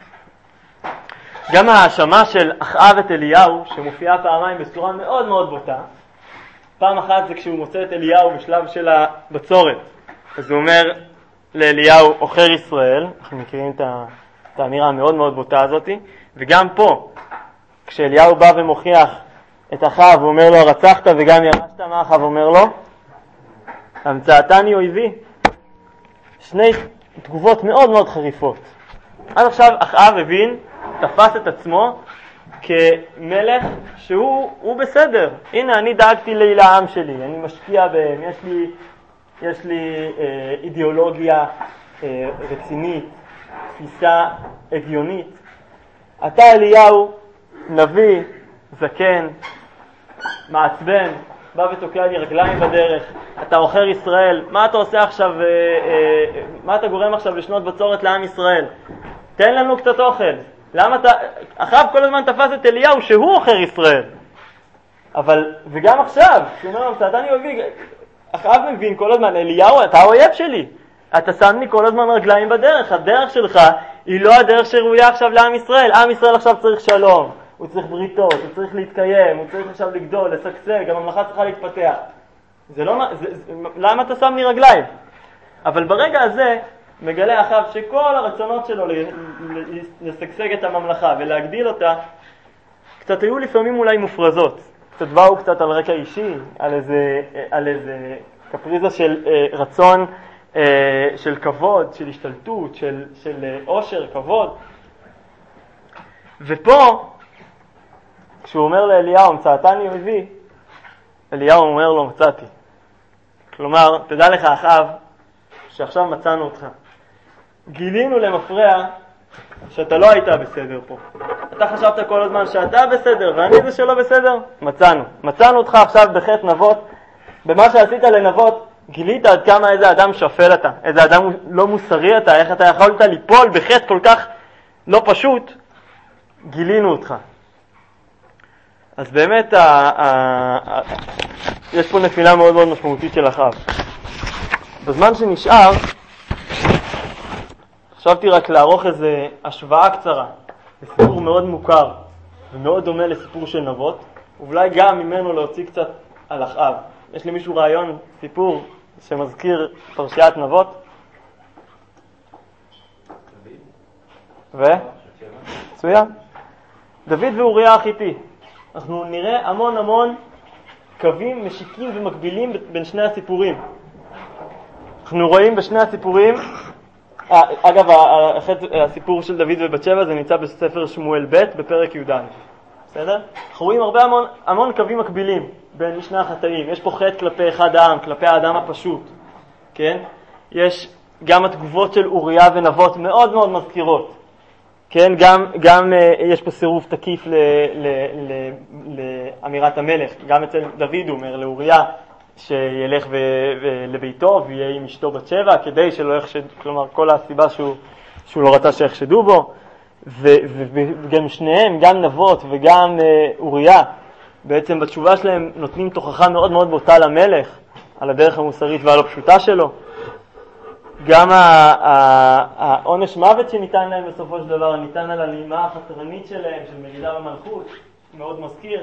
גם ההאשמה של אחאב את אליהו, שמופיעה פעמיים בצורה מאוד מאוד בוטה, פעם אחת זה כשהוא מוצא את אליהו בשלב של הבצורת, אז הוא אומר לאליהו עוכר ישראל, אנחנו מכירים את האמירה המאוד מאוד בוטה הזאת, וגם פה, כשאליהו בא ומוכיח את אחאב, הוא אומר לו רצחת וגם ירשת, מה אחאב אומר לו? המצאתני אויבי. שני תגובות מאוד מאוד חריפות. עד עכשיו אחאב הבין, תפס את עצמו כמלך שהוא הוא בסדר. הנה אני דאגתי לי לעם שלי, אני משקיע בהם, יש לי, יש לי אה, אידיאולוגיה אה, רצינית, תפיסה הגיונית. אתה אליהו, נביא, זקן, מעצבן, בא ותוקע לי רגליים בדרך, אתה עוכר ישראל, מה אתה עושה עכשיו, אה, אה, מה אתה גורם עכשיו לשנות בצורת לעם ישראל? תן לנו קצת אוכל. למה אתה, אחאב כל הזמן תפס את אליהו שהוא עוכר ישראל. אבל, וגם עכשיו, כשהוא אומר, מצאתני אויבי, אחאב מבין כל הזמן, אליהו, אתה האויב שלי. אתה שם לי כל הזמן רגליים בדרך. הדרך שלך היא לא הדרך שראויה עכשיו לעם ישראל. עם ישראל עכשיו צריך שלום. הוא צריך בריתות, הוא צריך להתקיים, הוא צריך עכשיו לגדול, לשגשג, הממלכה צריכה להתפתח. זה לא, זה, זה, למה אתה שם לי רגליים? אבל ברגע הזה מגלה אחאב שכל הרצונות שלו לשגשג את הממלכה ולהגדיל אותה, קצת היו לפעמים אולי מופרזות. קצת באו קצת על רקע אישי, על איזה, על איזה קפריזה של אה, רצון, אה, של כבוד, של השתלטות, של, של אה, עושר, כבוד. ופה, כשהוא אומר לאליהו, מצאתני אויבי, אליהו אומר לו, מצאתי. כלומר, תדע לך אחאב, שעכשיו מצאנו אותך. גילינו למפרע שאתה לא היית בסדר פה. אתה חשבת כל הזמן שאתה בסדר ואני זה שלא בסדר. מצאנו. מצאנו אותך עכשיו בחטא נבות. במה שעשית לנבות, גילית עד כמה איזה אדם שפל אתה, איזה אדם לא מוסרי אתה, איך אתה יכולת ליפול בחטא כל כך לא פשוט. גילינו אותך. אז באמת ה- ה- ה- יש פה נפילה מאוד מאוד משמעותית של אחאב. בזמן שנשאר, חשבתי רק לערוך איזו השוואה קצרה לסיפור מאוד מוכר ומאוד דומה לסיפור של נבות, ואולי גם ממנו להוציא קצת על אחאב. יש לי מישהו רעיון, סיפור שמזכיר פרשיית נבות? ו? מצוין. דוד ואוריה החיתי. אנחנו נראה המון המון קווים משיקים ומקבילים בין שני הסיפורים. אנחנו רואים בשני הסיפורים, אגב, הסיפור של דוד ובת שבע זה נמצא בספר שמואל ב' בפרק י"ד. בסדר? אנחנו רואים הרבה המון, המון קווים מקבילים בין שני החטאים. יש פה חטא כלפי אחד העם, כלפי האדם הפשוט. כן? יש גם התגובות של אוריה ונבות מאוד מאוד מזכירות. כן? גם, גם יש פה סירוב תקיף ל, ל, ל, לאמירת המלך. גם אצל דוד הוא אומר לאוריה שילך ו, ו, לביתו ויהיה עם אשתו בת שבע, כדי שלא יחשד, כלומר כל הסיבה שהוא, שהוא לא רצה שיחשדו בו. ו, ו, וגם שניהם, גם נבות וגם אוריה, בעצם בתשובה שלהם נותנים תוכחה מאוד מאוד בוטה למלך על הדרך המוסרית והלא פשוטה שלו. גם העונש מוות שניתן להם בסופו של דבר, ניתן על הלימה החתרנית שלהם, של מרידה במלכות, מאוד מזכיר.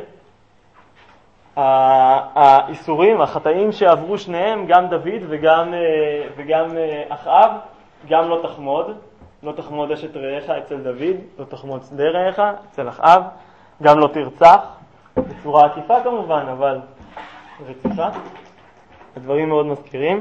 האיסורים, החטאים שעברו שניהם, גם דוד וגם, וגם אחאב, גם לא תחמוד, לא תחמוד אשת רעך אצל דוד, לא תחמוד שדה רעך אצל אחאב, גם לא תרצח, בצורה עקיפה כמובן, אבל רציפה. הדברים מאוד מזכירים.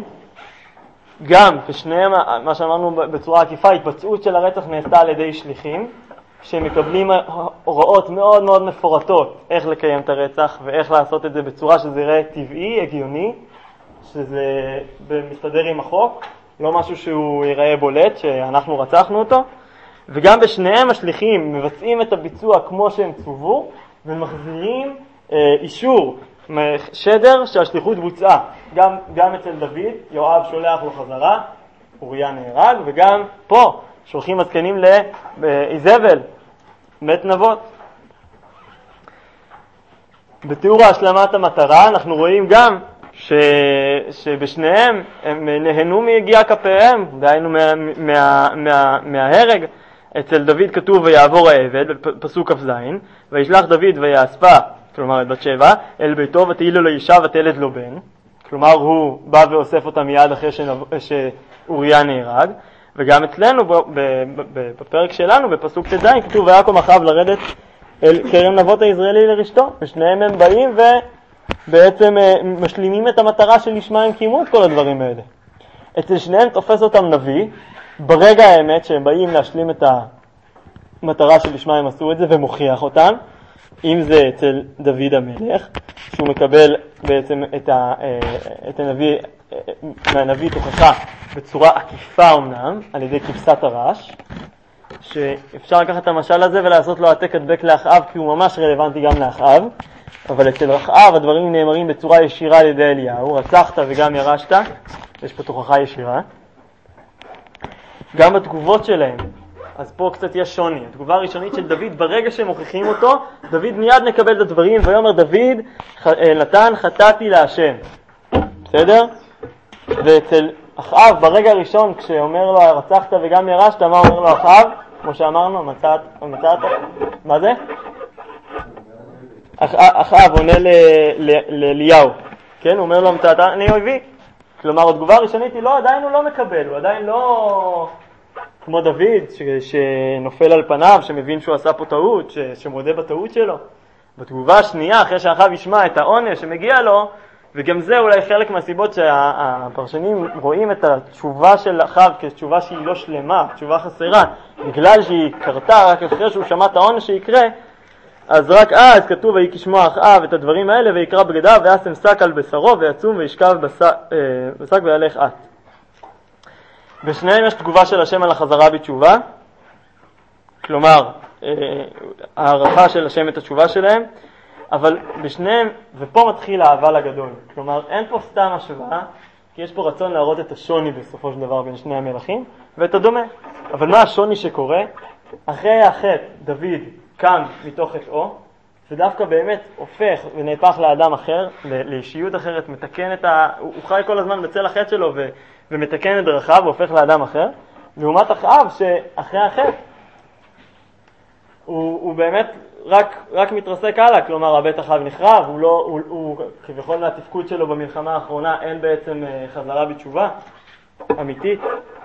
גם, בשניהם, מה שאמרנו בצורה עקיפה, התבצעות של הרצח נעשתה על ידי שליחים, שמקבלים הוראות מאוד מאוד מפורטות איך לקיים את הרצח ואיך לעשות את זה בצורה שזה יראה טבעי, הגיוני, שזה מסתדר עם החוק, לא משהו שהוא ייראה בולט שאנחנו רצחנו אותו, וגם בשניהם השליחים מבצעים את הביצוע כמו שהם צובו ומחזירים אה, אישור, שדר שהשליחות בוצעה. גם, גם אצל דוד, יואב שולח לו חזרה, אוריה נהרג, וגם פה שולחים הזקנים לאיזבל, מת נבות. בתיאור השלמת המטרה אנחנו רואים גם ש... שבשניהם הם נהנו מהגיע כפיהם, דהיינו מה... מה... מה... מההרג. אצל דוד כתוב ויעבור העבד, פסוק כ"ז, וישלח דוד ויאספה, כלומר את בת שבע, אל ביתו ותהי לו לאישה ותלד לו בן, כלומר הוא בא ואוסף אותה מיד אחרי שנב... שאוריה נהרג. וגם אצלנו בפרק שלנו בפסוק ט"ז כתוב ויקום אחאב לרדת אל כרם נבות היזרעאלי לרשתו, ושניהם הם באים ובעצם משלימים את המטרה שלשמה הם קיימו את כל הדברים האלה. אצל שניהם תופס אותם נביא ברגע האמת שהם באים להשלים את המטרה שלשמה הם עשו את זה ומוכיח אותם, אם זה אצל דוד המלך שהוא מקבל בעצם את, ה, את הנביא מהנביא תוכחה בצורה עקיפה אמנם על ידי כבשת הרש, שאפשר לקחת את המשל הזה ולעשות לו העתק הדבק לאחאב כי הוא ממש רלוונטי גם לאחאב, אבל אצל אחאב הדברים נאמרים בצורה ישירה על ידי אליהו, רצחת וגם ירשת, יש פה תוכחה ישירה. גם בתגובות שלהם, אז פה קצת יש שוני. התגובה הראשונית של דוד, ברגע שהם מוכיחים אותו, דוד מיד מקבל את הדברים ויאמר דוד נתן חטאתי להשם. בסדר? ואצל אחאב ברגע הראשון כשאומר לו רצחת וגם ירשת, מה אומר לו אחאב? כמו שאמרנו, מצאת, מצאת, מה זה? אחאב עונה לאליהו, כן? הוא אומר לו מצאת, אני אויבי. כלומר התגובה הראשונית היא לא, עדיין הוא לא מקבל, הוא עדיין לא כמו דוד ש, שנופל על פניו, שמבין שהוא עשה פה טעות, ש, שמודה בטעות שלו. בתגובה השנייה, אחרי שאחאב ישמע את העונש שמגיע לו, וגם זה אולי חלק מהסיבות שהפרשנים רואים את התשובה של אחאב כתשובה שהיא לא שלמה, תשובה חסרה, בגלל שהיא קרתה רק אחרי שהוא שמע את העונש שיקרה, אז רק אז כתוב ויהי כשמוע אחאב את הדברים האלה ויקרא בגדיו וישם שק על בשרו ויצום וישכב בשק וילך את. בשניהם יש תגובה של השם על החזרה בתשובה, כלומר הערכה של השם את התשובה שלהם, אבל בשניהם, ופה מתחיל האבל הגדול, כלומר אין פה סתם השוואה, כי יש פה רצון להראות את השוני בסופו של דבר בין שני המלכים ואת הדומה. אבל מה השוני שקורה? אחרי החטא דוד קם מתוך חטאו, ודווקא באמת הופך ונהפך לאדם אחר, לאישיות אחרת, מתקן את ה... הוא חי כל הזמן בצל החטא שלו ו... ומתקן את דרכיו והופך לאדם אחר, לעומת אחאב שאחרי החטא הוא, הוא באמת רק, רק מתרסק הלאה, כלומר הבית אחאב נחרב, הוא לא, הוא, הוא כביכול מהתפקוד שלו במלחמה האחרונה אין בעצם חזרה בתשובה אמיתית.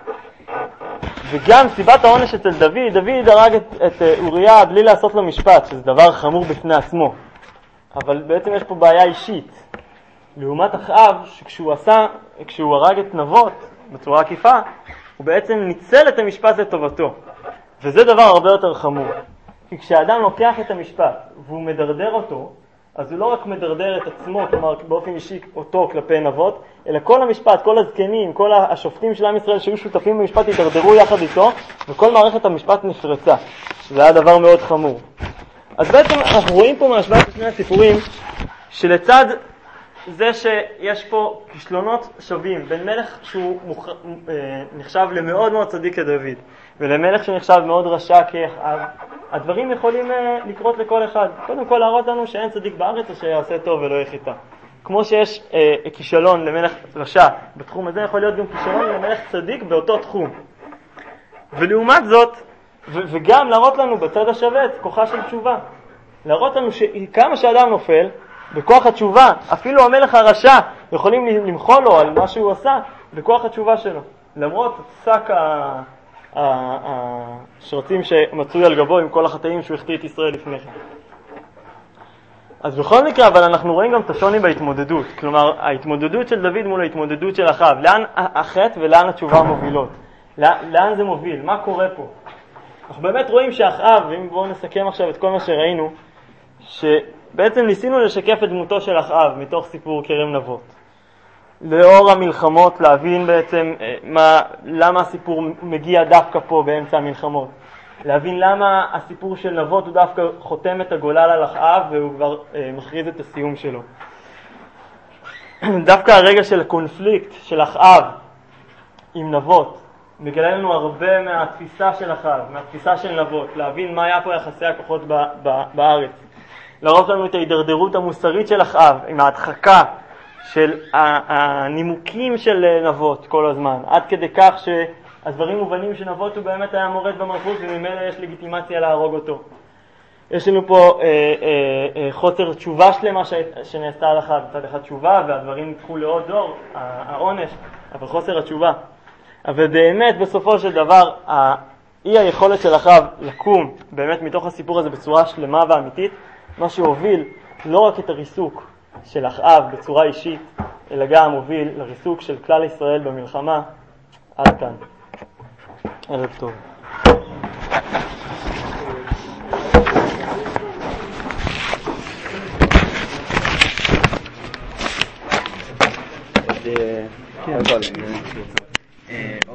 וגם סיבת העונש אצל דוד, דוד הרג את, את אוריה בלי לעשות לו משפט, שזה דבר חמור בפני עצמו. אבל בעצם יש פה בעיה אישית. לעומת אחאב, שכשהוא עשה, כשהוא הרג את נבות בצורה עקיפה, הוא בעצם ניצל את המשפט לטובתו. וזה דבר הרבה יותר חמור. כי כשאדם לוקח את המשפט והוא מדרדר אותו, אז הוא לא רק מדרדר את עצמו, כלומר באופן אישי אותו כלפי נבות, אלא כל המשפט, כל הזקנים, כל השופטים של עם ישראל שהיו שותפים במשפט ידרדרו יחד איתו, וכל מערכת המשפט נפרצה. זה היה דבר מאוד חמור. אז בעצם אנחנו רואים פה מהשוואת שני הסיפורים, שלצד זה שיש פה כישלונות שווים בין מלך שהוא מוכ... נחשב למאוד מאוד צדיק כדוד, ולמלך שנחשב מאוד רשע כאחאב, הדברים יכולים לקרות לכל אחד. קודם כל להראות לנו שאין צדיק בארץ שיעשה טוב ולא יחיתה. כמו שיש אה, כישלון למלך רשע בתחום הזה, יכול להיות גם כישלון למלך צדיק באותו תחום. ולעומת זאת, ו- וגם להראות לנו בצד השווה את כוחה של תשובה. להראות לנו שכמה שאדם נופל, בכוח התשובה, אפילו המלך הרשע יכולים למחול לו על מה שהוא עשה, בכוח התשובה שלו. למרות שק השרצים שמצוי על גבו עם כל החטאים שהוא החטיא את ישראל לפני כן. אז בכל מקרה, אבל אנחנו רואים גם את השוני בהתמודדות. כלומר, ההתמודדות של דוד מול ההתמודדות של אחאב. לאן החטא ולאן התשובה מובילות? לאן זה מוביל? מה קורה פה? אנחנו באמת רואים שאחאב, ואם בואו נסכם עכשיו את כל מה שראינו, שבעצם ניסינו לשקף את דמותו של אחאב מתוך סיפור כרם נבות. לאור המלחמות להבין בעצם מה, למה הסיפור מגיע דווקא פה באמצע המלחמות. להבין למה הסיפור של נבות הוא דווקא חותם את הגולל על אחאב והוא כבר אה, מכריז את הסיום שלו. דווקא הרגע של הקונפליקט של אחאב עם נבות מגלה לנו הרבה מהתפיסה של אחאב, מהתפיסה של נבות, להבין מה היה פה יחסי הכוחות ב- ב- בארץ. להראות לנו את ההידרדרות המוסרית של אחאב עם ההדחקה של הנימוקים של נבות כל הזמן, עד כדי כך שהדברים מובנים שנבות הוא באמת היה מורד במלכות וממילא יש לגיטימציה להרוג אותו. יש לנו פה אה, אה, אה, חוסר תשובה שלמה ש... שנעשתה על אחאב, מצד אחד תשובה והדברים נדחו לעוד דור, העונש, אבל חוסר התשובה. אבל באמת בסופו של דבר אי היכולת של אחאב לקום באמת מתוך הסיפור הזה בצורה שלמה ואמיתית, מה שהוביל לא רק את הריסוק של אחאב בצורה אישית, אלא גם הוביל לריסוק של כלל ישראל במלחמה. עד כאן. ערב טוב. כן.